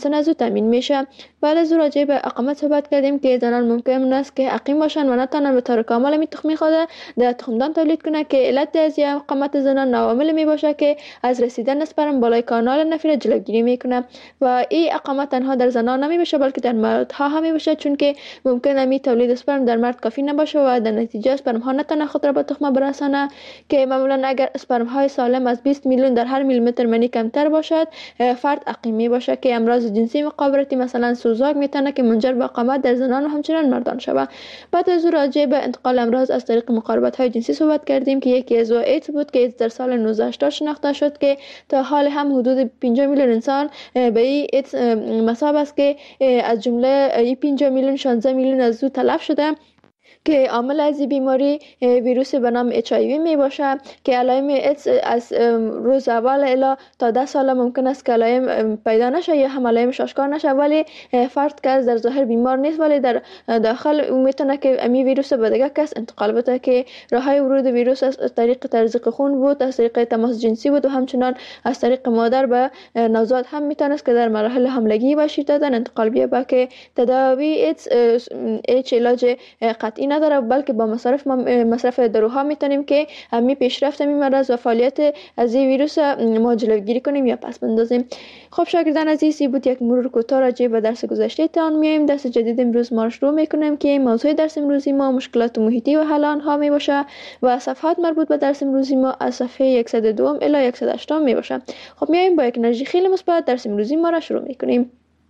B: تامین میشه. بعد از راجع به اقامت صحبت کردیم که زنان ممکن است که اقیم باشن و نتونن به طور کامل می تخمی خود در تخمدان تولید کنه که علت از اقامت زنان عوامل می باشه که از رسیدن اسپرم بالای کانال نفیر جلوگیری میکنه و این اقامت تنها در زنان نمی باشه بلکه در مردها هم می باشه، چون که ممکن می تولید اسپرم در مرد کافی نباشه و در نتیجه اسپرم ها نتونه خود را به تخم برسانه که معمولا اگر اسپرم های سالم از بیست میلیون در هر میلیمتر منی کمتر باشد فرد اقیم می باشه که امراض جنسی مقابلتی مثلا سوزاک میتونه که منجر به اقامت در زنان و همچنین مردان شود. بعد از راجع به انتقال امراض از طریق مقاربت های جنسی صحبت کردیم که یکی از ایدز بود که ایدز در سال نوزده هشتاد شناخته شد که تا حال هم حدود پنجاه میلیون انسان به این ایدز مصاب است که از جمله این پنجاه میلیون شانزده میلیون از او تلف شده که عامل از این بیماری ویروس به نام اچ آی وی می باشه که علائم ایدز از روز اول الی تا ده سال ممکن است که علائم پیدا نشه یا هم علائمش آشکار نشه، ولی فرد که از در ظاهر بیمار نیست ولی در داخل او میتونه که امی ویروس به دیگه کس انتقال بده که راههای ورود ویروس از طریق تزریق خون بود، از طریق تماس جنسی بود و همچنان از طریق مادر به نوزاد هم میتونه که در مراحل حملگی و شیرده دادن انتقال بیابه که تداوی ایدز هیچ علاج قطعی نداره بلکه با مصرف مصرف داروها میتونیم که همین پیشرفت همین مرض و فعالیت از این ویروس ما جلوگیری کنیم یا پس بندازیم. خب شاگردان عزیز، این بود یک مرور کوتاه راجع به درس گذشته تان. میایم درس جدید امروز ما شروع میکنیم که موضوع درس امروزی ما مشکلات محیطی و حل آنها می باشه و صفحات مربوط به درس امروزی ما از صفحه صد و دو الی صد و هشت می باشه. خب میایم با یک انرژی خیلی مثبت درس امروزی ما را شروع میکنیم.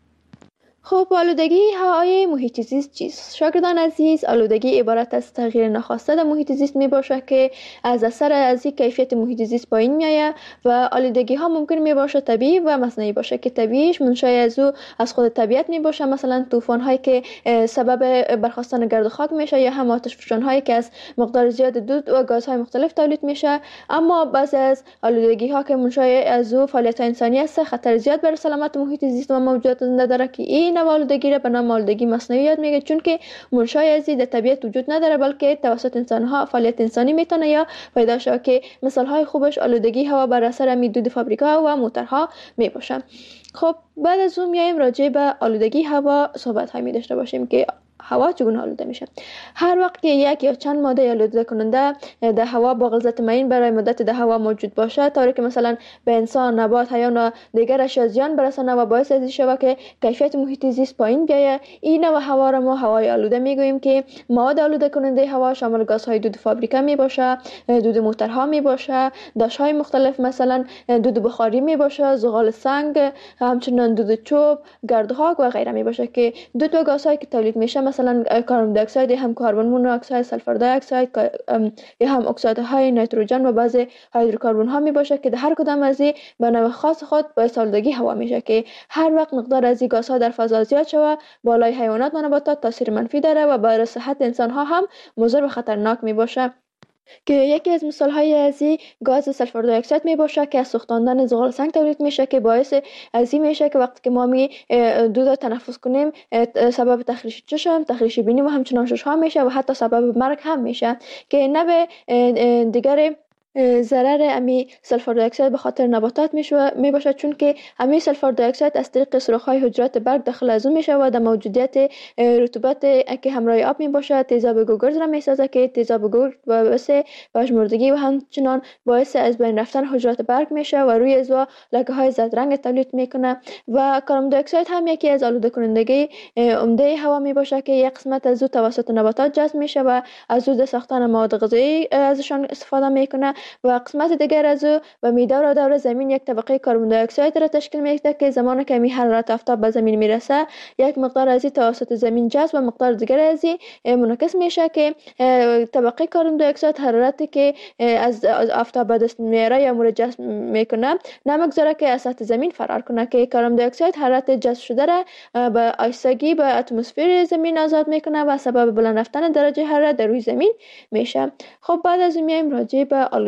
B: خب آلودگی هوای محیط زیست چیست؟ شاگردان عزیز، آلودگی عبارت از تغییر ناخواسته در محیط زیست می باشه که از اثر از این کیفیت محیط زیست پایین میآید و آلودگی ها ممکن می باشه طبیعی و مصنوعی باشه که طبیعیش منشأ از او از خود طبیعت می باشه، مثلا طوفان هایی که سبب برخاستن گرد و خاک میشه یا هم آتش فشان هایی که از مقدار زیاد دود و گازهای مختلف تولید میشه. اما بعضی از آلودگی ها که منشأ از او فعالیت انسانی است خطر زیاد بر سلامت محیط زیست و موجودات زنده داره که این نوع آلودگی را به نام آلودگی مصنوعی یاد میگه، چون که منشأ از این در طبیعت وجود نداره بلکه توسط انسان ها فعالیت انسانی میتونه یا پیدا شه که مثال های خوبش آلودگی هوا بر اثر دود فابریکا و موتورها می باشه. خب بعد از اون میایم راجع به آلودگی هوا صحبت های می داشته باشیم که هوا چگونه آلوده میشه. هر وقت که یک یا چند ماده آلوده کننده در هوا با غلظت معین برای مدت در هوا موجود باشه طوری که مثلا به انسان، نبات، حیوان و دیگر اشیا زیان برسانه و باعث از این شود که کیفیت محیط زیست پایین بیاید، این نوع هوا را ما هوای آلوده میگوییم که مواد آلوده کننده هوا شامل گازهای دود فابریکا می باشه، دود موتورها می باشه، داشهای مختلف مثلا دود بخاری می باشه، زغال سنگ، همچنین دود چوب، گرد و خاک و غیره می باشه که دود و گازهایی که تولید میشه مثلا کربن دی اکساید، هم کربن مونوکساید، سلفر دی اکساید یا هم اکسایدهای نیتروژن و بعضی هیدروکربن ها می باشه که در هر کدام از این به نوع خاص خود باعث آلودگی هوا میشه که هر وقت مقدار از این گازها در فضا زیاد شود بالای حیوانات و نباتات تاثیر منفی داره و برای صحت انسان ها هم مضر و خطرناک می باشه که یکی از مثال های از این گاز سلفر دی اکساید می باشه که از سوختاندن زغال سنگ تولید میشه که باعث از این میشه که وقتی که ما می دود تنفس کنیم سبب تخریش چشم، تخریش بینی و همچنان شش ها میشه و حتی سبب مرگ هم میشه که نه به دیگر ضرر امی سلفر دی اکساید به خاطر نباتات میشه می باشه، چون که امی سلفر دی اکساید از طریق سوراخ‌های حجرات برگ داخل از اون میشه و در موجودیت رطوبت که همراه آب می باشه تیزاب گوگرد را میسازه که تیزاب گوگرد باعث پژمردگی و همچنان باعث از بین رفتن حجرات برگ میشه و روی ازوا لکه های زرد رنگ تولید میکنه و کربن دی اکساید هم یکی از آلوده کنندگی عمده هوا می باشه که یک قسمت از او توسط نباتات جذب میشه و از او در ساختن مواد غذایی ازشان استفاده میکنه و قسمت دیگر از او و میدور و دور زمین یک طبقه کربن دی اکساید را تشکیل میده که زمان که می حرارت آفتاب به زمین میرسه یک مقدار از این توسط زمین جذب و مقدار دیگر از این منعکس میشه که طبقه کربن دی اکساید حرارتی که از آفتاب به دست میاره یا مورد جذب میکنه نمیگذاره که از سطح زمین فرار کنه که کربن دی اکساید حرارت جذب شده را به آهستگی به اتمسفر زمین آزاد میکنه و سبب بلند رفتن درجه حرارت در روی زمین میشه. خب بعد از میایم راجع به آلودگی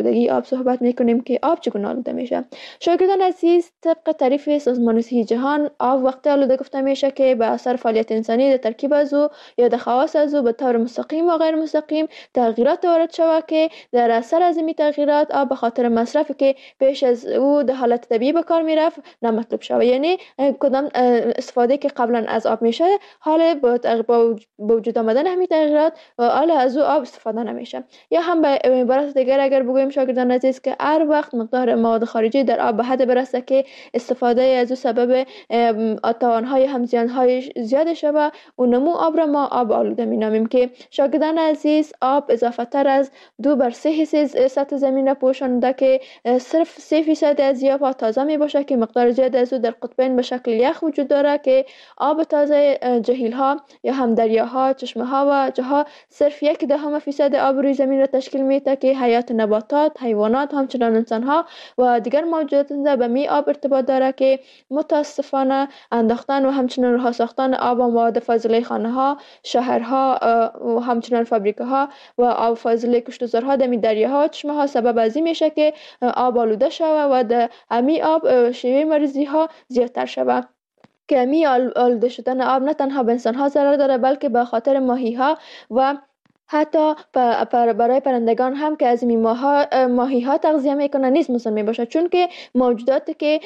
B: آلودگی آب صحبت میکنیم که آب چگونه آلوده میشه. شاگردان عزیز، طبق تعریف سازمان صحی جهان، آب وقتی آلوده گفته میشه که به اثر فعالیت انسانی در ترکیب از او یا در خواص از او به طور مستقیم و غیر مستقیم تغییرات وارد شود که در اثر از این تغییرات آب به خاطر مصرفی که پیش از او در حالت طبیعی به کار میرفت نامطلوب شود. یعنی کدام استفاده که قبلا از آب میشه حال با وجود آمدن همین تغییرات و حال از او آب استفاده نمیشه. یا هم به عبارت دیگر اگر بگوییم شاگردان عزیز که هر وقت مقدار مواد خارجی در آب به حد برسه که استفاده از او سبب توانهای هم زیانهای زیاد شود و نمو آب را ما آب آلوده می نامیم. که شاگردان عزیز، آب اضافه تر از دو بر سه حصه سطح زمین را پوشانده که صرف سه فیصد از آب تازه می باشه که مقدار زیاد از او در قطبین به شکل یخ وجود داره که آب تازه جهیل ها یا هم دریاها، چشمه ها و جاها صرف یک دهم فیصد آب روی زمین را تشکیل میده که حیات نباتات، حیوانات، همچنان انسان ها و دیگر موجودات به می آب ارتباط داره که متاسفانه انداختن و همچنان رها ساختن آب و مواد فاضله خانه ها، شهرها و همچنان فابریکه ها و آب فاضله کشتزارها در دریاها و چشمه ها سبب از این میشه که آب آلوده شود و در امی آب شیوه مریضی ها زیادتر شود. که امی آلوده شدن آب نه تنها به انسان ها ضرر داره بلکه به خاطر ماهی ها و حتی برای پرندگان هم که از این ماهی ها تغذیه میکنن نیز مسمم می باشه، چون که موجوداتی که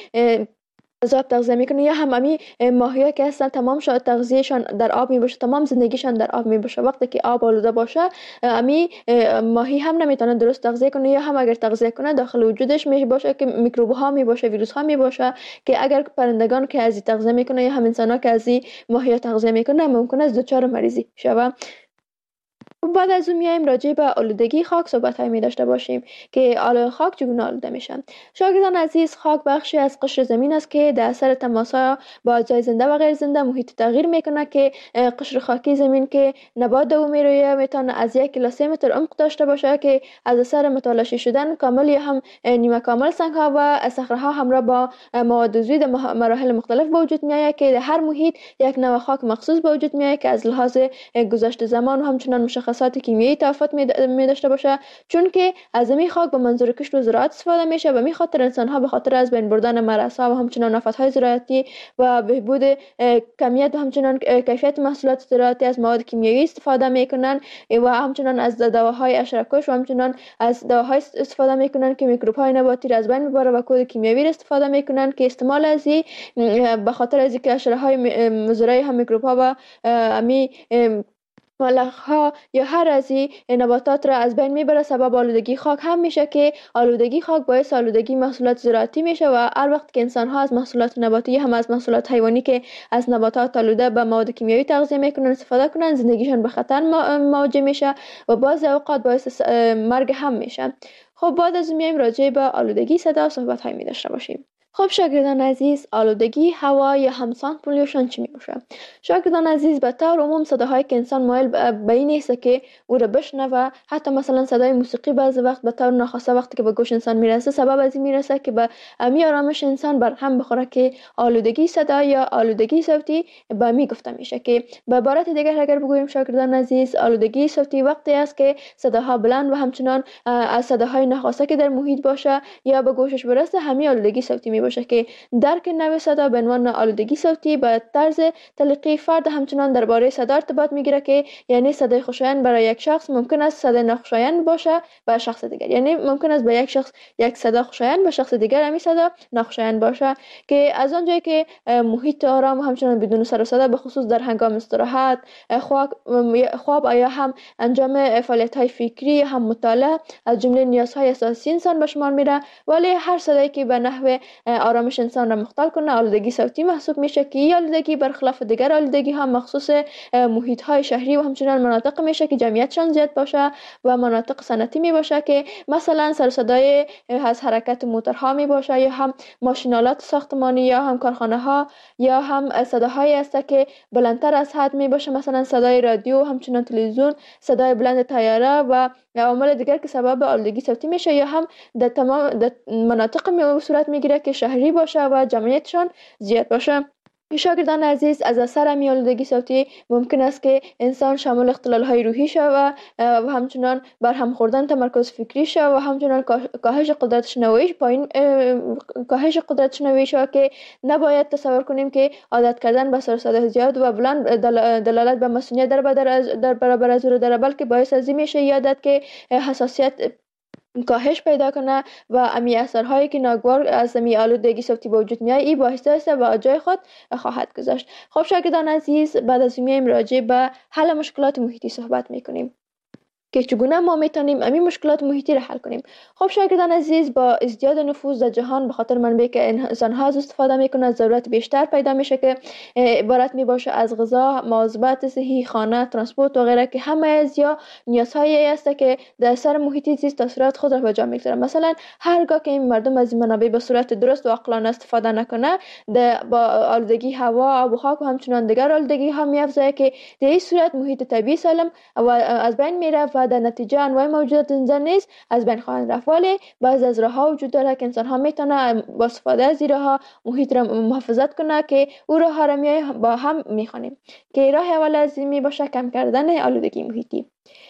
B: از آب تغذیه میکنه یا هم امی ماهی ها که هستن تمام شد تغذیهشان در آب می باشه، تمام زندگیشان در آب می باشه. وقتی که آب آلوده باشه امی ماهی هم نمیتونه درست تغذیه کنه یا هم اگر تغذیه کنه داخل وجودش می باشه که میکروب ها می باشه، ویروس ها می باشه که اگر پرندگان که از تغذیه میکنه یا هم انسان ها که از ماهی ها تغذیه میکنه ممکنه از دچار مریضی شوه. بعد از اون میایم راجع به آلودگی خاک صحبت های می داشته باشیم که آلودگی خاک چگونه آلوده میشن. شاگردان عزیز، خاک بخشی از قشر زمین است که در اثر تماس با اجزای زنده و غیر زنده محیط تغییر میکنه که قشر خاکی زمین که نبات دو میرویه میتونه از یک الی سه متر عمق داشته باشه که از اثر متلاشی شدن کامل یا هم نیمه کامل سنگ ها و صخره ها همراه با مواد عضوی در مراحل مختلف به وجود میآید که در هر محیط یک نوع خاک مخصوص به وجود میآید که از لحاظ گذشته زمان و همچنان مشخصات کیمیایی تفاوت می داشته باشه، چون که از این خاک به منظور کشت و زراعت استفاده میشه و می خاطر انسان ها به خاطر از بین بردن مرض ها و همچنان آفات های زراعتی و بهبود کمیت و همچنان کیفیت محصولات زراعتی از مواد کیمیایی استفاده میکنن و همچنان از دواهای حشره‌کش و همچنان از دواهای استفاده میکنن که میکروب های نباتی را از بین میبره و کود کیمیایی را استفاده میکنن که استعمال از این به خاطر از اینکه حشره های مضر هم میکروب ها و امی ملخ ها یا هر از این نباتات را از بین میبره سبب آلودگی خاک هم میشه که آلودگی خاک باعث آلودگی محصولات زراعتی میشه و هر وقت که انسان ها از محصولات نباتی هم از محصولات حیوانی که از نباتات آلوده به مواد کیمیایی تغذیه میکنن استفاده کنن زندگیشان به خطر مواجه میشه و بعضی اوقات باعث مرگ هم میشه. خب بعد از میایم راجع به آلودگی صدا صحبت های می داشته باشیم. خب شاگردان عزیز، آلودگی هوا یا هم ساوند پولیوشن چی میشه؟ شاگردان عزیز، به طور عموم صداهایی که انسان مایل به این است که او را بشنوه، حتی مثلا صدای موسیقی بعضی وقت به طور ناخواسته وقتی که به گوش انسان میرسه سبب از این میرسه که به امی آرامش انسان بر هم بخوره که آلودگی صدا یا آلودگی صوتی به می گفته میشه. که به عبارت دیگر اگر بگوییم شاگردان عزیز، آلودگی صوتی وقتی است که صداها بلند و همچنان از صداهای ناخواسته که در محیط باشه یا به گوشش برسه همین آلودگی صوتی می باشه. که درک نوع صدا به عنوان آلودگی صوتی به طرز تلقی فرد همچنان درباره صدا ارتباط میگیره که یعنی صدای خوشایند برای یک شخص ممکن است صدای ناخوشایند باشه به شخص دیگر، یعنی ممکن است به یک شخص یک صدا خوشایند به شخص دیگر همین صدا ناخوشایند باشه. که از آنجایی که محیط آرام و همچنان بدون سر و صدا به خصوص در هنگام استراحت، خواب یا هم انجام فعالیت های فکری هم مطالعه از جمله نیازهای اساسی انسان به شمار میره، ولی هر صدایی که به نحو آرامش انسان را مختل کنه آلودگی صوتی محسوب میشه. که این آلودگی برخلاف دیگر آلودگی ها مخصوص محیط های شهری و همچنان مناطق میشه که جمعیتشان زیاد باشه و مناطق صنعتی می باشه که مثلا سر صدای از حرکت موتورها می باشه یا هم ماشینالات ساختمانی یا هم کارخانه ها یا هم صداهایی است که بلندتر از حد می باشه، مثلا صدای رادیو، همچنان تلویزیون، صدای بلند طیاره و عوامل دیگر که سبب آلودگی صوتی میشه یا هم در تمام در مناطق می صورت میگیره که شهری باشه و جمعیتشان زیاد باشه. شاگردان عزیز، از اثر امی آلودگی صوتی ممکن است که انسان شامل اختلال‌های روحی شود و همچنان بر هم خوردن تمرکز فکری شود و همچنان کاهش قدرت شنوایی پایین کاهش قدرت شنوایی شود که نباید تصور کنیم که عادت کردن به سر صدای زیاد و بلند دلالت به مسئولیت در در برابر از او داره، بلکه باعث از این میشه یادت که حساسیت کاهش پیدا کنه و امی اثرهایی که ناگوار از امی آلودگی صوتی به وجود میاد ای باعث است و جای خود خواهد گذاشت. خب شاگردان عزیز، بعد از این راجع به حل مشکلات محیطی صحبت میکنیم که چگونه ما میتونیم امی مشکلات محیطی را حل کنیم. خب شاگردان عزیز، با ازدیاد نفوذ در جهان به خاطر منبعی که انسان‌ها از استفاده میکنند ضرورت بیشتر پیدا میشه که عبارت میباشه از غذا، مواظبت صحی، خانه، ترانسپورت و غیره که همه از یا نیازهایی است که در اثر محیطی زیست تاثیرات خود را به جا میگذارند. مثلا هرگاه که این مردم از این منابع به صورت درست و عاقلانه استفاده نکنه، با آلودگی هوا، آب و خاک و همچنان دیگر آلودگی ها میافزاید که در این صورت محیط طبیعی سالم و از بین میره و در نتیجه انواع موجودات زنده نیز از بین خواهند رفت. ولی بعض از راه‌ها وجود داره که انسان ها میتونه با استفاده از راه‌ها محیط را محافظت کنه که او راه‌ها را می با هم میخوانیم که راه اول از این می باشه کم کردن آلودگی محیطی.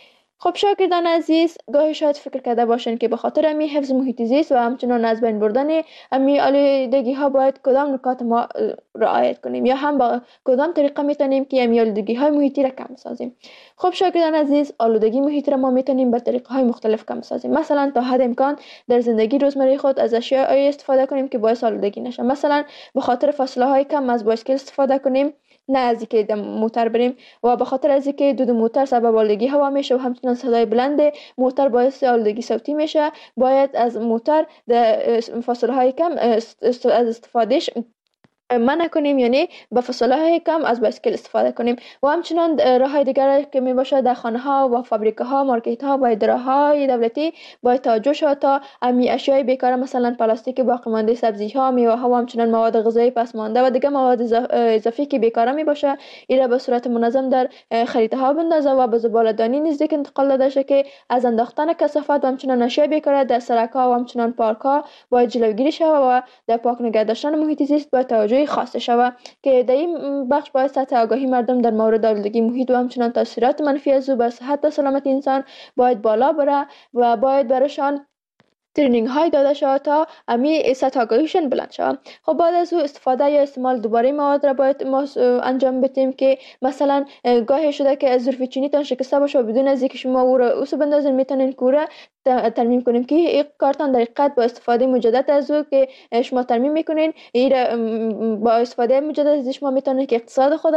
B: خب شاگردان عزیز، گاهی شاید فکر کرده باشین که به خاطر امی حفظ محیط زیست و همچنان از بین بردن امی آلودگی ها باید کدام نکات ما رعایت کنیم یا هم با کدام طریقه میتونیم که امی آلودگی های محیطی را کم سازیم. خب شاگردان عزیز، آلودگی محیط را ما میتونیم به طریقه های مختلف کم سازیم. مثلا تا حد امکان در زندگی روزمره خود از اشیاء استفاده کنیم که باعث آلودگی نشه. مثلا به خاطر فاصله های کم از بایسکل استفاده کنیم، نه از اینکه در موتور بریم، و به خاطر از اینکه دود موتور سبب آلودگی هوا میشه و همچنان صدای بلند موتور باعث آلودگی صوتی میشه، باید از موتور در فاصله های کم از استفادهش منع کنیم، یعنی به فاصله های کم از بایسکل استفاده کنیم. و همچنان راه های دیگر که می باشه در خانه ها و فابریکه ها، مارکت ها، باید راه های دولتی باید توجه شود تا امی اشیای بیکار مثلا پلاستیک باقی مانده، سبزی ها، میوه ها و همچنان مواد غذایی پس مانده و دیگر مواد اضافی که بیکار می باشه اینا به صورت منظم در خریطه ها بندازه و به زباله‌دانی نزدیک انتقال داده شه که از انداختن کثافت و همچنان اشیای بیکار در سرک ها و همچنان پارک ها باید جلوگیری شود و در پاک نگه داشتن محیط زیست باید توجه خاص شود که در این بخش باید سطح آگاهی مردم در مورد آلودگی محیط و همچنان تاثیرات منفی از او بر صحت و سلامت انسان باید بالا بره و باید برشان ترینینگ های داده شود تا امی سطح آگاهیشون بلند شود. خب بعد از او استفاده یا استعمال دوباره مواد را باید ما انجام بدیم که مثلا گاهی شده که از ظرف چینی تان شکسته باشه و بدون از اینکه شما او را اوسو بندازین میتونین کوره ترمیم کنیم که این کارتان در حقیقت با استفاده مجدد از او که شما ترمیم میکنین این با استفاده مجدد از شما میتونین که اقتصاد خود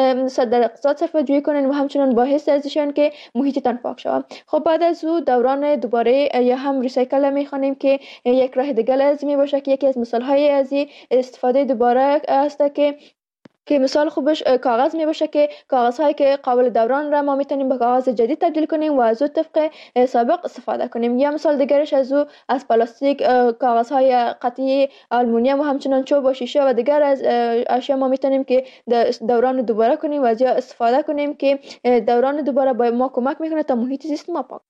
B: در اقتصاد صرفه جویی کنین و همچنان باعث ازشون که محیطتان پاک شود. خب بعد از او دوران دوباره یا هم ریسایکل میخوانیم که یک راه دیگر از می باشه که یکی از مثال های از استفاده دوباره است که که مثال خوبش کاغذ می باشه که کاغذ هایی که قابل دوران را ما میتونیم به کاغذ جدید تبدیل کنیم و از او طبق سابق استفاده کنیم. یا مثال دیگرش از او از پلاستیک، کاغذ های قطعی آلومینیوم و همچنان چوب و شیشه و دیگر از اشیا ما میتونیم که دوران دوباره کنیم و از یا استفاده کنیم که دوران دوباره با ما کمک میکنه تا محیط زیست ما پاک.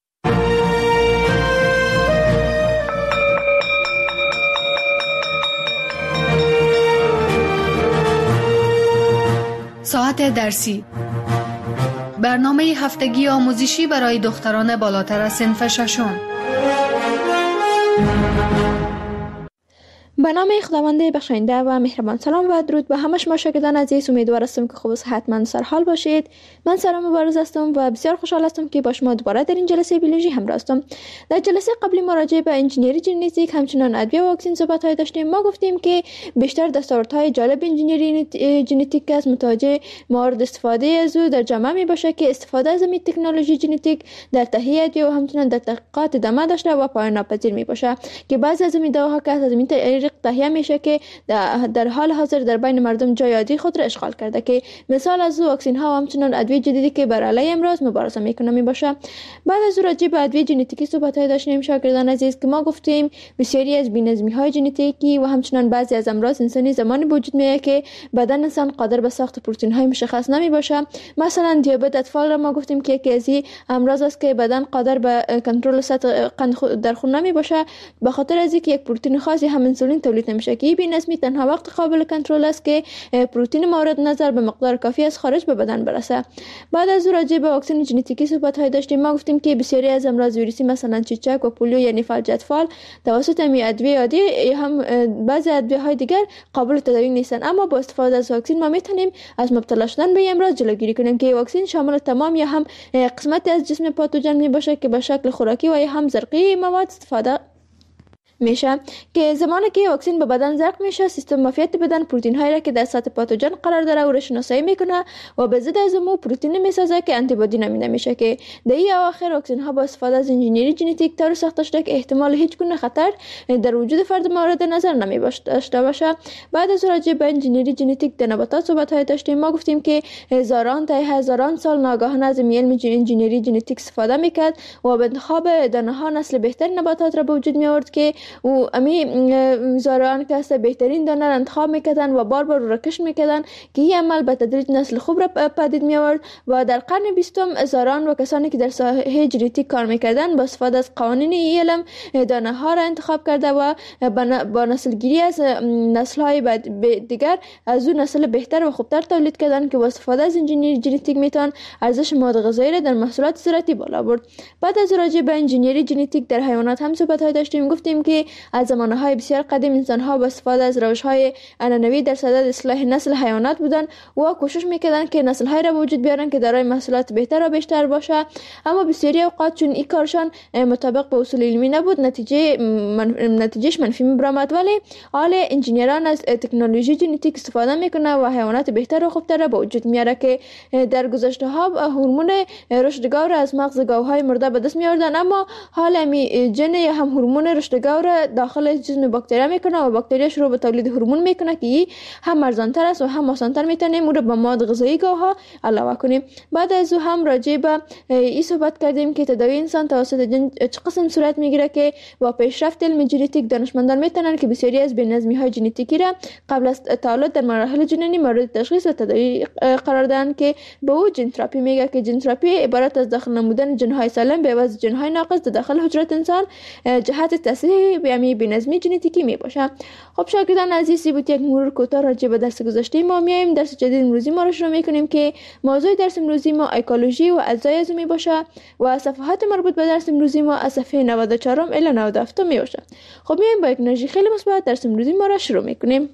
A: ساعت درسی، برنامه هفتگی آموزشی برای دختران بالاتر از صنف ششم.
B: به نام خداوند بخشاینده و مهربان. سلام و درود به همه شما شاگردان عزیز. امیدوار هستم که خوب و صحتمند سر حال باشید. من سارا مبارز هستم و بسیار خوشحال هستم که با شما دوباره در این جلسه بیولوژی همراه هستم. در جلسه قبلی ما راجع به انجینیری ژنتیک همچنان ادویه و واکسن صحبت های داشتیم. ما گفتیم که بیشتر دستاوردهای جالب انجینیری ژنتیک است متوجه مورد استفاده از او در جامعه می باشه که استفاده از این تکنولوژی ژنتیک در تهیه ادویه و همچنان در تحقیقات ادامه داشته و پایان ناپذیر می باشه که بعضی از این دواها که از این تهیه میشه که در حال حاضر در بین مردم جای عادی خود را اشغال کرده که مثال از واکسن ها و همچنان ادویه جدیدی که بر علیه امراض مبارزه میکنه می باشه. بعد از راجع به ادویه ژنتیکی صحبت های داشتیم شاگردان عزیز که ما گفتیم بسیاری از بی‌نظمی های ژنتیکی و همچنان بعضی از امراض انسانی زمانی به وجود میاد که بدن انسان قادر به ساخت پروتئین های مشخص نمی باشه. مثلا دیابت اطفال را ما گفتیم که یکی از این امراض است که بدن قادر به کنترل سطح قند در خون نمی باشه به خاطر از اینکه یک پروتئین خاصی هم انسولین انسولین تولید نمیشه که این بی‌نظمی تنها وقت قابل کنترل است که پروتئین مورد نظر به مقدار کافی از خارج به بدن برسه. بعد از راجع به واکسن ژنتیکی صحبت های داشتیم. ما گفتیم که بسیاری از امراض ویروسی مثلا چیچک و پولیو یعنی فلجت فال توسط می ادویه عادی هم بعضی ادویه های دیگر قابل تداوی نیستند، اما با استفاده از واکسن ما میتونیم از مبتلا شدن به این امراض جلوگیری کنیم که واکسن شامل تمام یا هم قسمتی از جسم پاتوژن می باشه که به شکل خوراکی و یا هم زرقی مواد استفاده میشه که زمانی که واکسن به بدن زرق میشه، سیستم معافیت بدن پروتئین هایی را که در سطح پاتوژن قرار داره او را شناسایی میکنه و به ضد از اون پروتئین میسازه که آنتی بادی نامیده میشه که در این اواخر واکسن ها با استفاده از انجینری ژنتیک طور ساخته شده که احتمال هیچ گونه خطر در وجود فرد مورد نظر نمی داشته باشه. بعد از راجع به انجینری ژنتیک در نباتات صحبت های داشتیم. ما گفتیم که هزاران تا هزاران سال ناگهان از علم انجینری ژنتیک استفاده میکرد و به انتخاب دانه ها نسل بهترین نباتات را به وجود می آورد که و امی زارعان که است بهترین دانه را انتخاب میکردن و بار بار را کش میکردن که این عمل به تدریج نسل خوب را پدید می آورد و در قرن بیستم زارعان و کسانی که در ساحه ژنتیک کار میکردن با استفاده از قوانین علم دانه ها را انتخاب کرده و با نسل گیری از نسل های دیگر از اون نسل بهتر و خوبتر تولید کردن که با استفاده از انجینری ژنتیک میتون ارزش مواد غذایی را در محصولات زراعتی بالا برد. بعد از راجع به انجینری ژنتیک در حیوانات هم صحبت های داشتیم. گفتیم که از زمانهای بسیار قدیم انسان‌ها با استفاده از روش‌های عنعنوی در صدد اصلاح نسل حیوانات بودند و کوشش می‌کردند که نسل‌های را به وجود بیارن که دارای محصولات بهتر و بیشتر باشه، اما بسیاری اوقات چون این کارشان مطابق با اصول علمی نبود نتیجه من... نتیجهش منفی می‌برآمد. ولی حال انجینران از تکنولوژی ژنتیک استفاده می‌کنند و حیوانات بهتر و خوبتر را به وجود میاره که در گذشته‌ها هورمون رشد گاو را از مغز گاوهای مرده به دست می‌آوردند، اما حال می جن یا هم هورمون رشد گاو را داخل جسم باکتریا میکنه و باکتریا شروع به تولید هورمون میکنه که هم ارزانتر است و هم آسانتر میتونیم اون رو به مواد غذایی گاوها علاوه کنیم. بعد از او هم راجع به این صحبت کردیم که تداوی انسان توسط جن چه قسم صورت میگیره که با پیشرفت علم ژنتیک دانشمندان میتونن که بسیاری از بی‌نظمی های ژنتیکی را قبل از تولد در مراحل جنینی مورد تشخیص و تداوی قرار دادن که به او جن تراپی میگه که جن تراپی عبارت از داخل نمودن جن های سالم به عوض جن های ناقص در داخل حجرات انسان جهت تصحیح بیامی بی‌نظمی ژنتیکی می باشه. خب شاگردان عزیزی بود یک مرور کوتاه راجع به درس گذشته ما. میایم درس جدید امروزی ما رو شروع میکنیم که موضوع درس امروزی ما اکولوژی و اجزای عضو می باشه و صفحات مربوط به درس امروزی ما از صفحه نود و چهار الی نود و هفت می باشه. خب میایم با یک انرژی خیلی مثبت درس امروزی ما رو شروع میکنیم.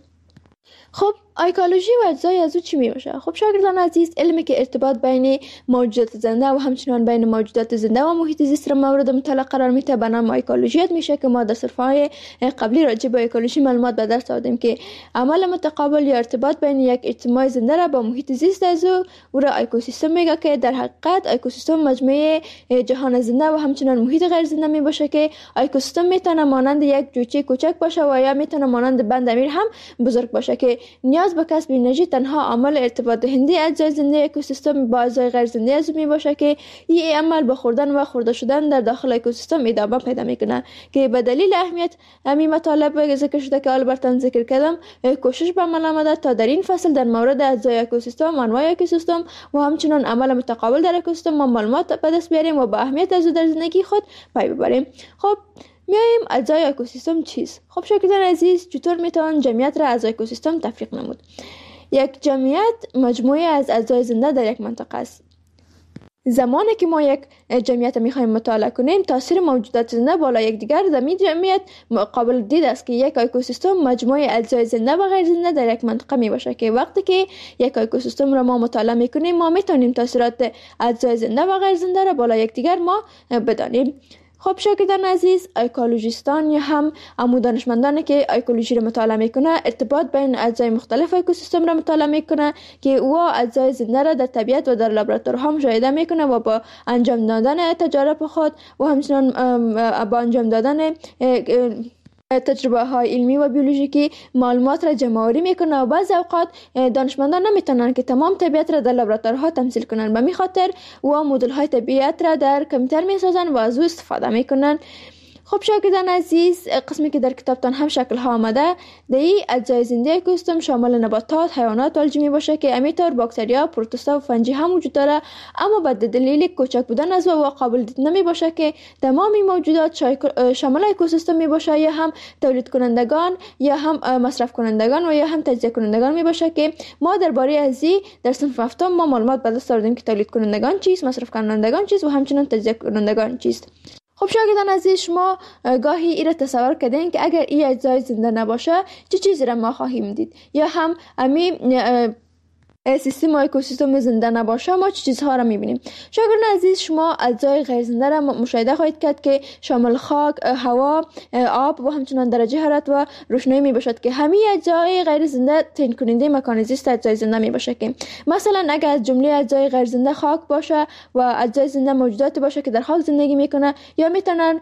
B: خب اکولوژی و اجزای از او چی می باشه؟ خب شاگردان عزیز، علمی که ارتباط بین موجودات زنده و همچنان بین موجودات زنده و محیط زیست را مورد مطالعه قرار میده به نام اکولوژی میشه که ما در صفحه‌های قبلی راجع به اکولوژی معلومات به دست آوردیم که عمل متقابل یا ارتباط بین یک اجتماع زنده را با محیط زیست از او را اکوسیستم میگه که در حقیقت اکوسیستم مجموعه جهان زنده و همچنان محیط غیر زنده می باشه که اکوسیستم میتونه مانند یک جوجه کوچک باشه و یا میتونه مانند بند امیر هم بزرگ باشه که نیاز به کسب انرژی تنها عامل ارتباط دهنده اجزای زنده اکوسیستم با اجزای غیر زنده از می باشه که این عمل به خوردن و خورده شدن در داخل اکوسیستم ادامه پیدا میکنه که به دلیل اهمیت همین مطالب ذکر شده که البته ذکر کردم کوشش به عمل آمده تا در این فصل در مورد اجزای اکوسیستم، انواع اکوسیستم و همچنان عمل متقابل در اکوسیستم ما معلومات به دست بیاریم و با اهمیت از در زندگی خود پی ببریم. خب میایم اجزای اکوسیستم چیست؟ خب شاگردان عزیز، چطور میتوان جمعیت را از اکوسیستم تفریق نمود؟ یک جمعیت مجموعه از اجزای زنده در یک منطقه است. زمانی که ما یک جمعیت میخوایم مطالعه کنیم، تاثیر موجودات زنده بالا یکدیگر در این جمعیت قابل دید است که یک اکوسیستم مجموعه اجزای زنده و غیر زنده در یک منطقه می باشه که وقتی که یک اکوسیستم را ما مطالعه میکنیم ما میتونیم تاثیرات اجزای زنده و غیر زنده را بالا یکدیگر ما بدانیم. خب شاگردان عزیز، اکولوژیستان یا هم عمو دانشمندانی که اکولوژی را مطالعه میکنه ارتباط بین اجزای مختلف اکوسیستم را مطالعه میکنه که او اجزای زنده را در طبیعت و در لابراتوارها مشاهده میکنه و با انجام دادن تجارب خود و همچنان با انجام دادن تجربه های علمی و بیولوژیکی معلومات را جمع آوری میکنه و بعضی اوقات دانشمندان نمیتونن که تمام طبیعت را در لابراتوارها تمثیل کنن، به می خاطر و مدل های طبیعت را در کامپیوتر میسازن و از او استفاده میکنن. خب شاگردان عزیز، قسمی که در کتابتان هم شکل ها آمده در این اجزای زنده اکوسیستم شامل نباتات، حیوانات الجی می باشه که امیتار باکتریا، پروتوزوا و فنجی هم وجود داره، اما به دلیل کوچک بودن از و قابل دید نمی باشه که تمام موجودات شامل اکوسیستم می باشه یا هم تولید کنندگان یا هم مصرف کنندگان و یا هم تجزیه کنندگان می باشه که ما درباره از این در صنف هفتم ما معلومات به دست آوردیم که تولید کنندگان چیست، مصرف کنندگان چیست و همچنین تجزیه کنندگان چیست. خب شاگردان عزیز، شما گاهی این را تصور کردین که اگر این اجزای زنده نباشه چه چیزی را ما خواهیم دید، یا هم امی سیستم اکوسیستم زنده نباشه ما چه چیزها را میبینیم. شاگردان عزیز، شما اجزای غیر زنده را مشاهده خواهید کرد که شامل خاک، هوا، آب و همچنان درجه حرارت و روشنایی می باشد که همه اجزای غیر زنده تعیین کننده مکان زیست اجزای زنده می باشه. که مثلا اگر از جمله اجزای غیر زنده خاک باشه و اجزای زنده موجوداتی باشه که در خاک زندگی میکنه یا میتونن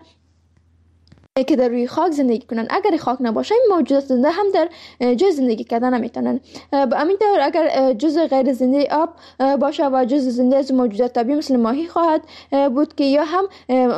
B: که در روی خاک زندگی کنن، اگر خاک نباشه این موجودات زنده هم در جز زندگی کردن نمیتونن. به همین طور اگر جز غیر زنده آب باشه و جز زنده از موجودات طبیعی مثل ماهی خواهد بود که یا هم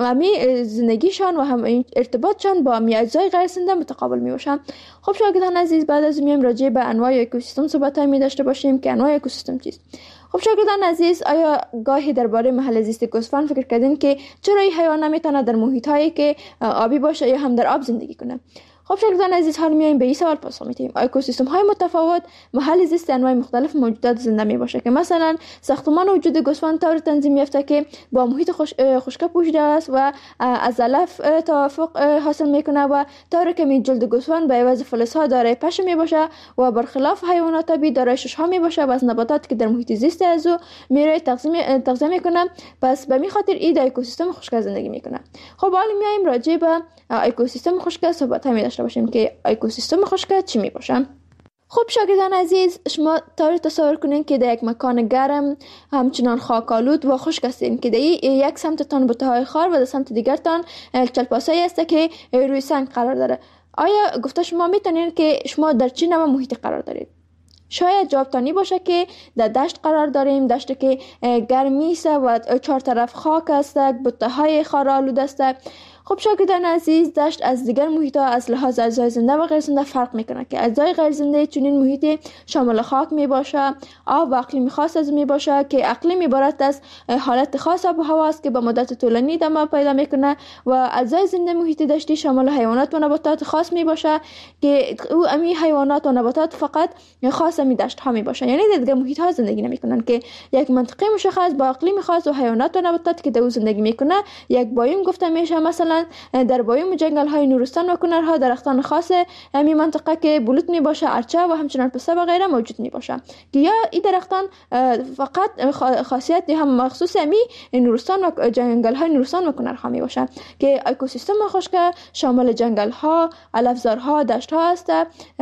B: همی زندگیشان و هم ارتباطشان با همی اجزای غیر زنده متقابل می باشن. خب شاگردان عزیز، بعد از میایم راجع به انواع اکوسیستم صحبت می داشته باشیم که انواع اکوسیستم چیست. خب شاگردان عزیز، آیا گاهی درباره محل زیست گوسفند فکر کردین که چرا این حیوان نمیتونه در محیط هایی که آبی باشه یا هم در آب زندگی کنه؟ خب شاگردان عزیز، حال میایم به این سوال پاسخ میدیم. اکوسیستم های متفاوت محل زیست انواع مختلف موجودات زنده می باشه که مثلا ساختمان وجود گوسفند طور تنظیم یافته که با محیط خوش خشک پوشیده است و از علف توافق حاصل میکنه و طور که می جلد گوسفند به عوض فلز ها دارای پشه می باشه و برخلاف حیوانات طبیعی دارای شش ها می باشه و از نباتات که در محیط زیست از او میره تغذیه تغذیه میکنه. پس به می خاطر این اکوسیستم خشک زندگی میکنه. خب حالا میایم راجع به اکوسیستم خشک صحبت می داشته باشیم که اکوسیستم خشک چی می باشه. خب شاگردان عزیز، شما طور تصور کنین که در یک مکان گرم همچنان خاکالود و خشک هستیم که در یک سمت تان بوته‌های خار و در سمت دیگر تان چلپاسایی است که روی سنگ قرار داره. آیا گفته شما میتونین که شما در چه نوع محیطی قرار دارید؟ شاید جواب تانی باشه که در دشت قرار داریم، دشت که گرمی است و چهار طرف خاک است، بوته‌های خارآلود است. خب شاگردان عزیز، دشت از دیگر محیط‌ها از لحاظ اجزای زنده و غیر زنده فرق میکنه که اجزای غیر زنده چنین محیطی شامل خاک می باشه، آب و اقلیم خاص از می باشه که اقلیم عبارت از حالت خاص آب و هوا است که به مدت طولانی ادامه پیدا میکنه و اجزای زنده محیط دشتی شامل حیوانات و نباتات خاص می باشه که او امی حیوانات و نباتات فقط خاص امی دشت ها می باشه، یعنی در دیگر محیط ها زندگی نمیکنن که یک منطقه مشخص با اقلیم خاص و حیوانات و نباتات که در او زندگی میکنه یک بایوم گفته میشه. مثلا در بایوم جنگل های نورستان و کنرها درختان خاص همین منطقه که بلوط می باشه، ارچه و همچنان پسته و غیره موجود می باشه که یا این درختان فقط خاصیت هم مخصوص همین نورستان و جنگل های نورستان و کنرها می باشه که اکوسیستم خشک شامل جنگل ها، علفزارها، دشت ها است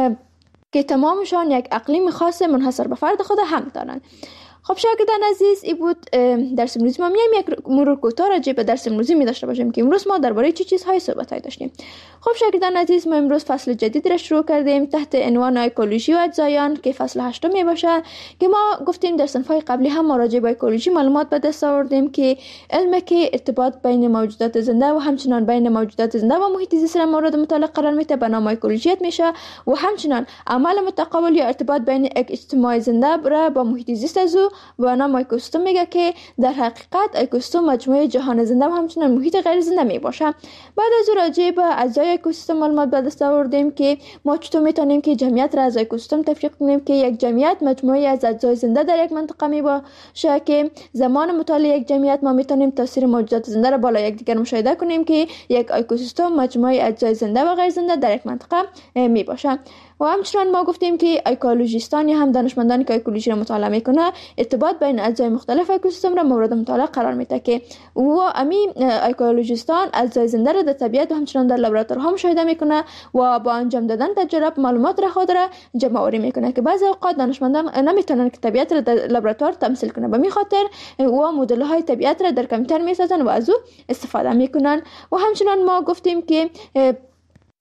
B: که تمامشان یک اقلیم خاص منحصر به فرد خود هم دارند. خب شاگردان عزیز، این بود درس امروزی. ما میایم یک مرور کوتاه راجع به درس امروزی می داشته باشیم که امروز ما درباره چه چیزهای صحبت های داشتیم. خب شاگردان عزیز، ما امروز فصل جدید را شروع کردیم تحت عنوان اکولوژی و اجزایان که فصل هشتم می باشه که ما گفتیم در صنف‌های قبلی هم ما راجع به اکولوژی معلومات به دست آوردیم که علم که ارتباط بین موجودات زنده و همچنان بین موجودات زنده و محیط زیست را مورد مطالعه قرار میده به نام اکولوژیت میشه و همچنان عمل متقابل یا ارتباط بین اجتماع زنده را با محیط زیست از او و نام اکوسیستم میگه که در حقیقت اکوسیستم مجموعه جهان زنده و همچنان محیط غیر زنده می باشه. بعد از راجع به اجزای اکوسیستم معلومات به دست آوردیم که ما چطور میتونیم که جمعیت را از اکوسیستم تفکیک کنیم که یک جمعیت مجموعه از اجزای زنده در یک منطقه می باشه که زمان مطالعه یک جمعیت ما میتونیم تاثیر موجودات زنده را بالا یک دیگر مشاهده کنیم که یک اکوسیستم مجموعه اجزای زنده و غیر زنده در یک منطقه می باشه. و همچنان ما گفتیم که اکولوژیستان یا هم دانشمندانی که اکولوژی را مطالعه میکنه ارتباط بین اجزای مختلف اکوسیستم را مورد مطالعه قرار میده که و امی اکولوژیستان اجزای زنده را در طبیعت و همچنان در لابراتوارها مشاهده میکنه و با انجام دادن تجارب معلومات را خود را جمع آوری میکنه که بعضی اوقات دانشمندان نمیتونن که طبیعت را در لابراتوار تمثیل کنه، به می خاطر و مدل های طبیعت را در کامپیوتر میسازن و از او استفاده میکنن. و همچنان ما گفتیم که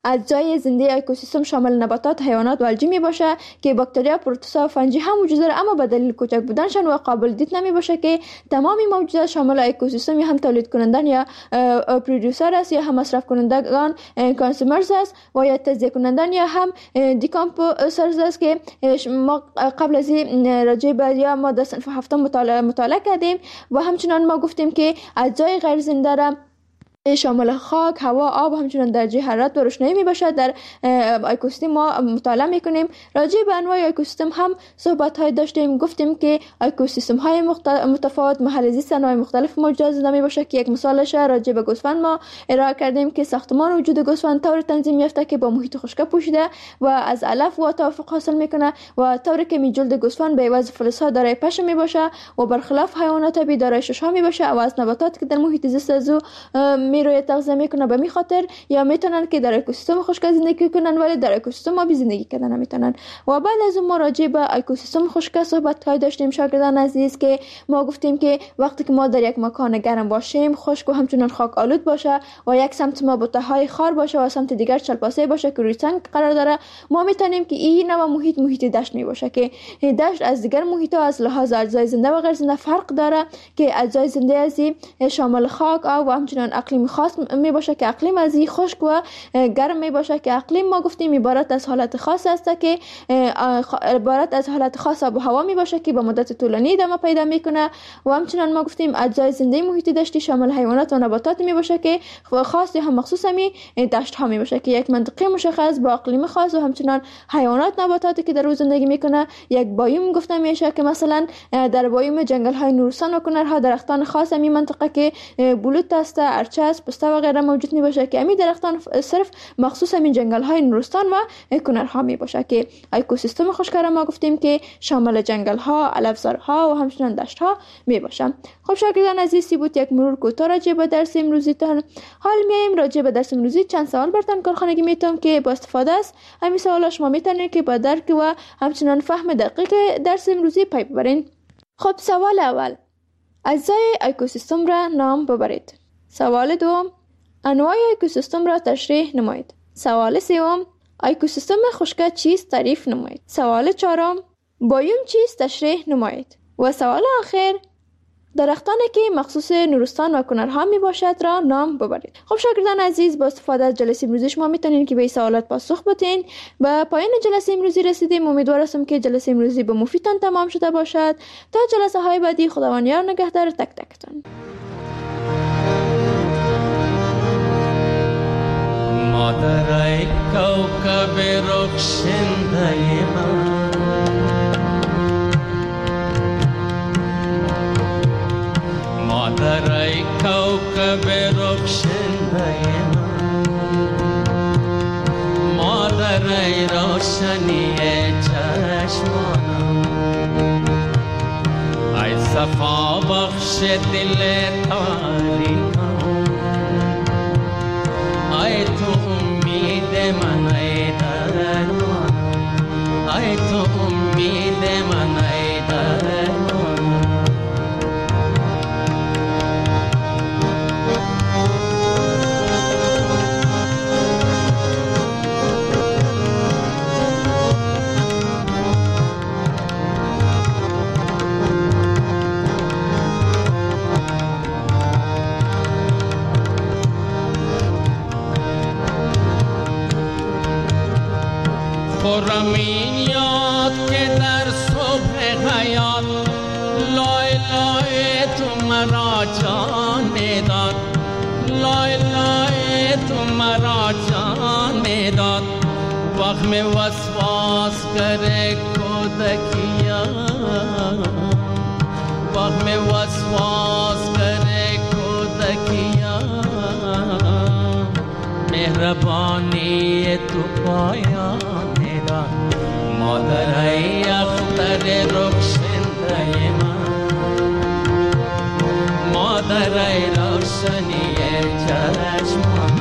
B: اجزای زنده اکوسیستم شامل نباتات، حیوانات و الجی می باشه که باکتریا، پروتوزوا و فنجی هم وجود داره، اما به دلیل کوچک بودنشان و قابل دید نمی باشه که تمامی موجودات شامل اکوسیستم هم تولید کنندگان یا پرودوسر است یا هم مصرف کنندگان کانسومرز است و یا تجزیه کنندگان یا هم دیکامپوزرز است که ما قبل از این راجع به یا ما در صنف هفتم مطالعه مطالعه کردیم و همچنان ما گفتیم که اجزای غیر زنده را شامل خاک، هوا، آب و همچنان درجه حرارت و روشنایی می باشد در اکوسیستم ما مطالعه می کنیم. راجع به انواع اکوسیستم هم صحبت های داشتیم، گفتیم که اکوسیستم های متفاوت محل زیست انواع مختلف موجودات زنده می باشه که یک مثالش راجع به گوسفند ما ارائه کردیم که ساختمان وجود گوسفند طور تنظیم یافته که با محیط خشک پوشیده و از علف و توافق حاصل میکنه و طوری که می جلد گوسفند به عوض فلز ها دارای پشه می باشه و برخلاف حیوانات آبی دارای شش ها می باشه و از نباتات که در محیط زیست از می روی تغذیه میکنه به می خاطر یا میتونن که در اکوسیستم خشک زندگی کنن ولی در اکوسیستم آبی زندگی کردن نمیتونن. و بعد از اون ما راجع به اکوسیستم خشک صحبت های داشتیم شاگردان عزیز که ما گفتیم که وقتی که ما در یک مکان گرم باشیم، خشک و همچنان خاک آلود باشه و یک سمت ما بوته های خار باشه و سمت دیگر چلپاسه باشه که روی سنگ قرار داره، ما میتونیم که این نوع محیط محیط دشت می باشه که دشت از دیگر محیط ها از لحاظ اجزای زنده و غیر زنده فرق داره که اجزای زنده از شامل خاک، آب و همچنان اقلیم خاص می باشه که اقلیم از این خشک و گرم می باشه که اقلیم ما گفتیم عبارت از حالت خاص است که عبارت از حالت خاص آب و هوا می باشه که به مدت طولانی ادامه پیدا میکنه و همچنان ما گفتیم اجزای زنده محیط دشتی شامل حیوانات و نباتات می باشه که خاص یا هم مخصوص می دشت ها می باشه که یک منطقه مشخص با اقلیم خاص و همچنان حیوانات نباتاتی که در او زندگی میکنه. یک بایوم گفته میشه که مثلا در بایوم جنگل های نورستان و کنرها درختان خاص می منطقه که بلوط است، ارچه است، پسته و غیره موجود می باشه که امی درختان صرف مخصوص همین جنگل های نورستان و کنرها می باشه که اکوسیستم خشک را ما گفتیم که شامل جنگل ها، علفزارها و همچنان دشت ها می باشه. خب شاگردان عزیزی بود یک مرور کوتاه راجع به درس امروزیتان. حال میایم راجع به درس امروزی چند سوال براتون کارخانگی میتونم که با استفاده از همین سوالا شما میتونید که با درک و همچنان فهم دقیق درس امروزی پی ببرین. خب سوال اول، اجزای اکوسیستم را نام ببرید. سوال دوم، انواع اکوسیستم را تشریح نمایید. سوال سوم، اکوسیستم خشک چیست تعریف نمایید. سوال چهارم، بایوم چیست تشریح نمایید. و سوال آخر، درختانی که مخصوص نورستان و کنرها می باشد را نام ببرید. خب شاگردان عزیز با استفاده از جلسه امروزی شما میتونین که به این سوالات پاسخ بدین. به پایان جلسه امروزی رسیدیم. امیدوار هستم که جلسه امروزی به مفیدتان تمام شده باشد. تا جلسه های بعدی خداوند یار نگهدار تک تکتان.
C: مادرای کوكب رخشنده من، مادرای کوكب رخشنده من، مادرای روشنی چشمانم، ای صفا بخش دل تاریکم، ای تو امید من، ای درمان، ای تو امید من، ای درمان. خورم این یاد که در صبح حیات لای لای تو مرا جان داد، لای لای تو مرا جان داد. وقت میں وسواس کرے کودکیا، وقت میں وسواس کرے کودکیا، مهربانی تو پایا مادرای اختر رخشنده من، مادرای روشنی چشمان.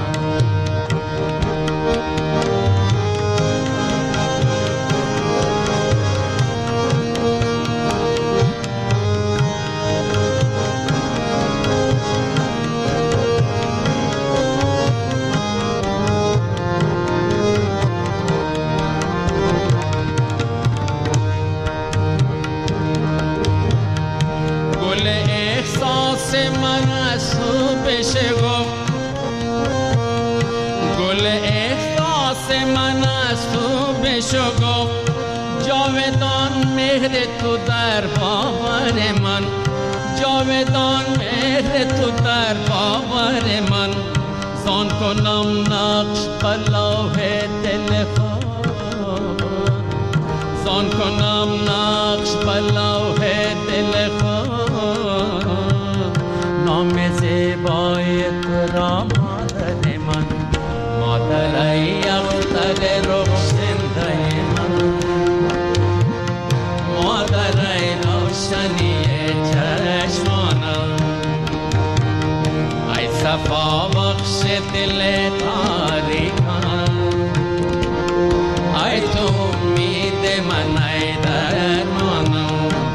C: گل احساس من از تو بشکف، جاودان مهر تو در باور من، جاودان مهر تو در باور من. زان کنم نقش بلوح دل خود، زان کنم نقش بلوح دل خود. نام زیبای تو را مادر من، مادر ای اختر رخشنده من، مادر ای روشنی چشمانم، ای صفا بخش دل تاریکم، ای تو امید من ای درمانم.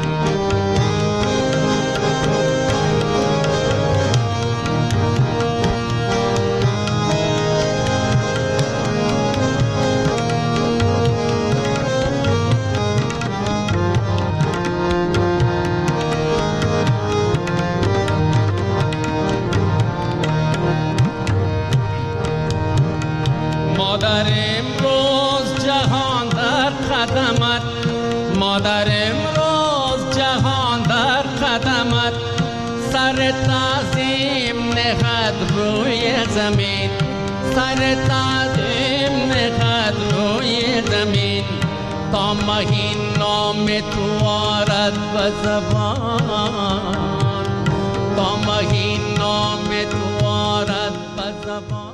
C: مادر امروز جهان در قدمت، مادر امروز جهان در قدمت. سر تعظیم نهد روی زمین، سر تعظیم نهد روی زمین. تا مهین نام تو آرد به زبان، تا مهین نام تو آرد به زبان.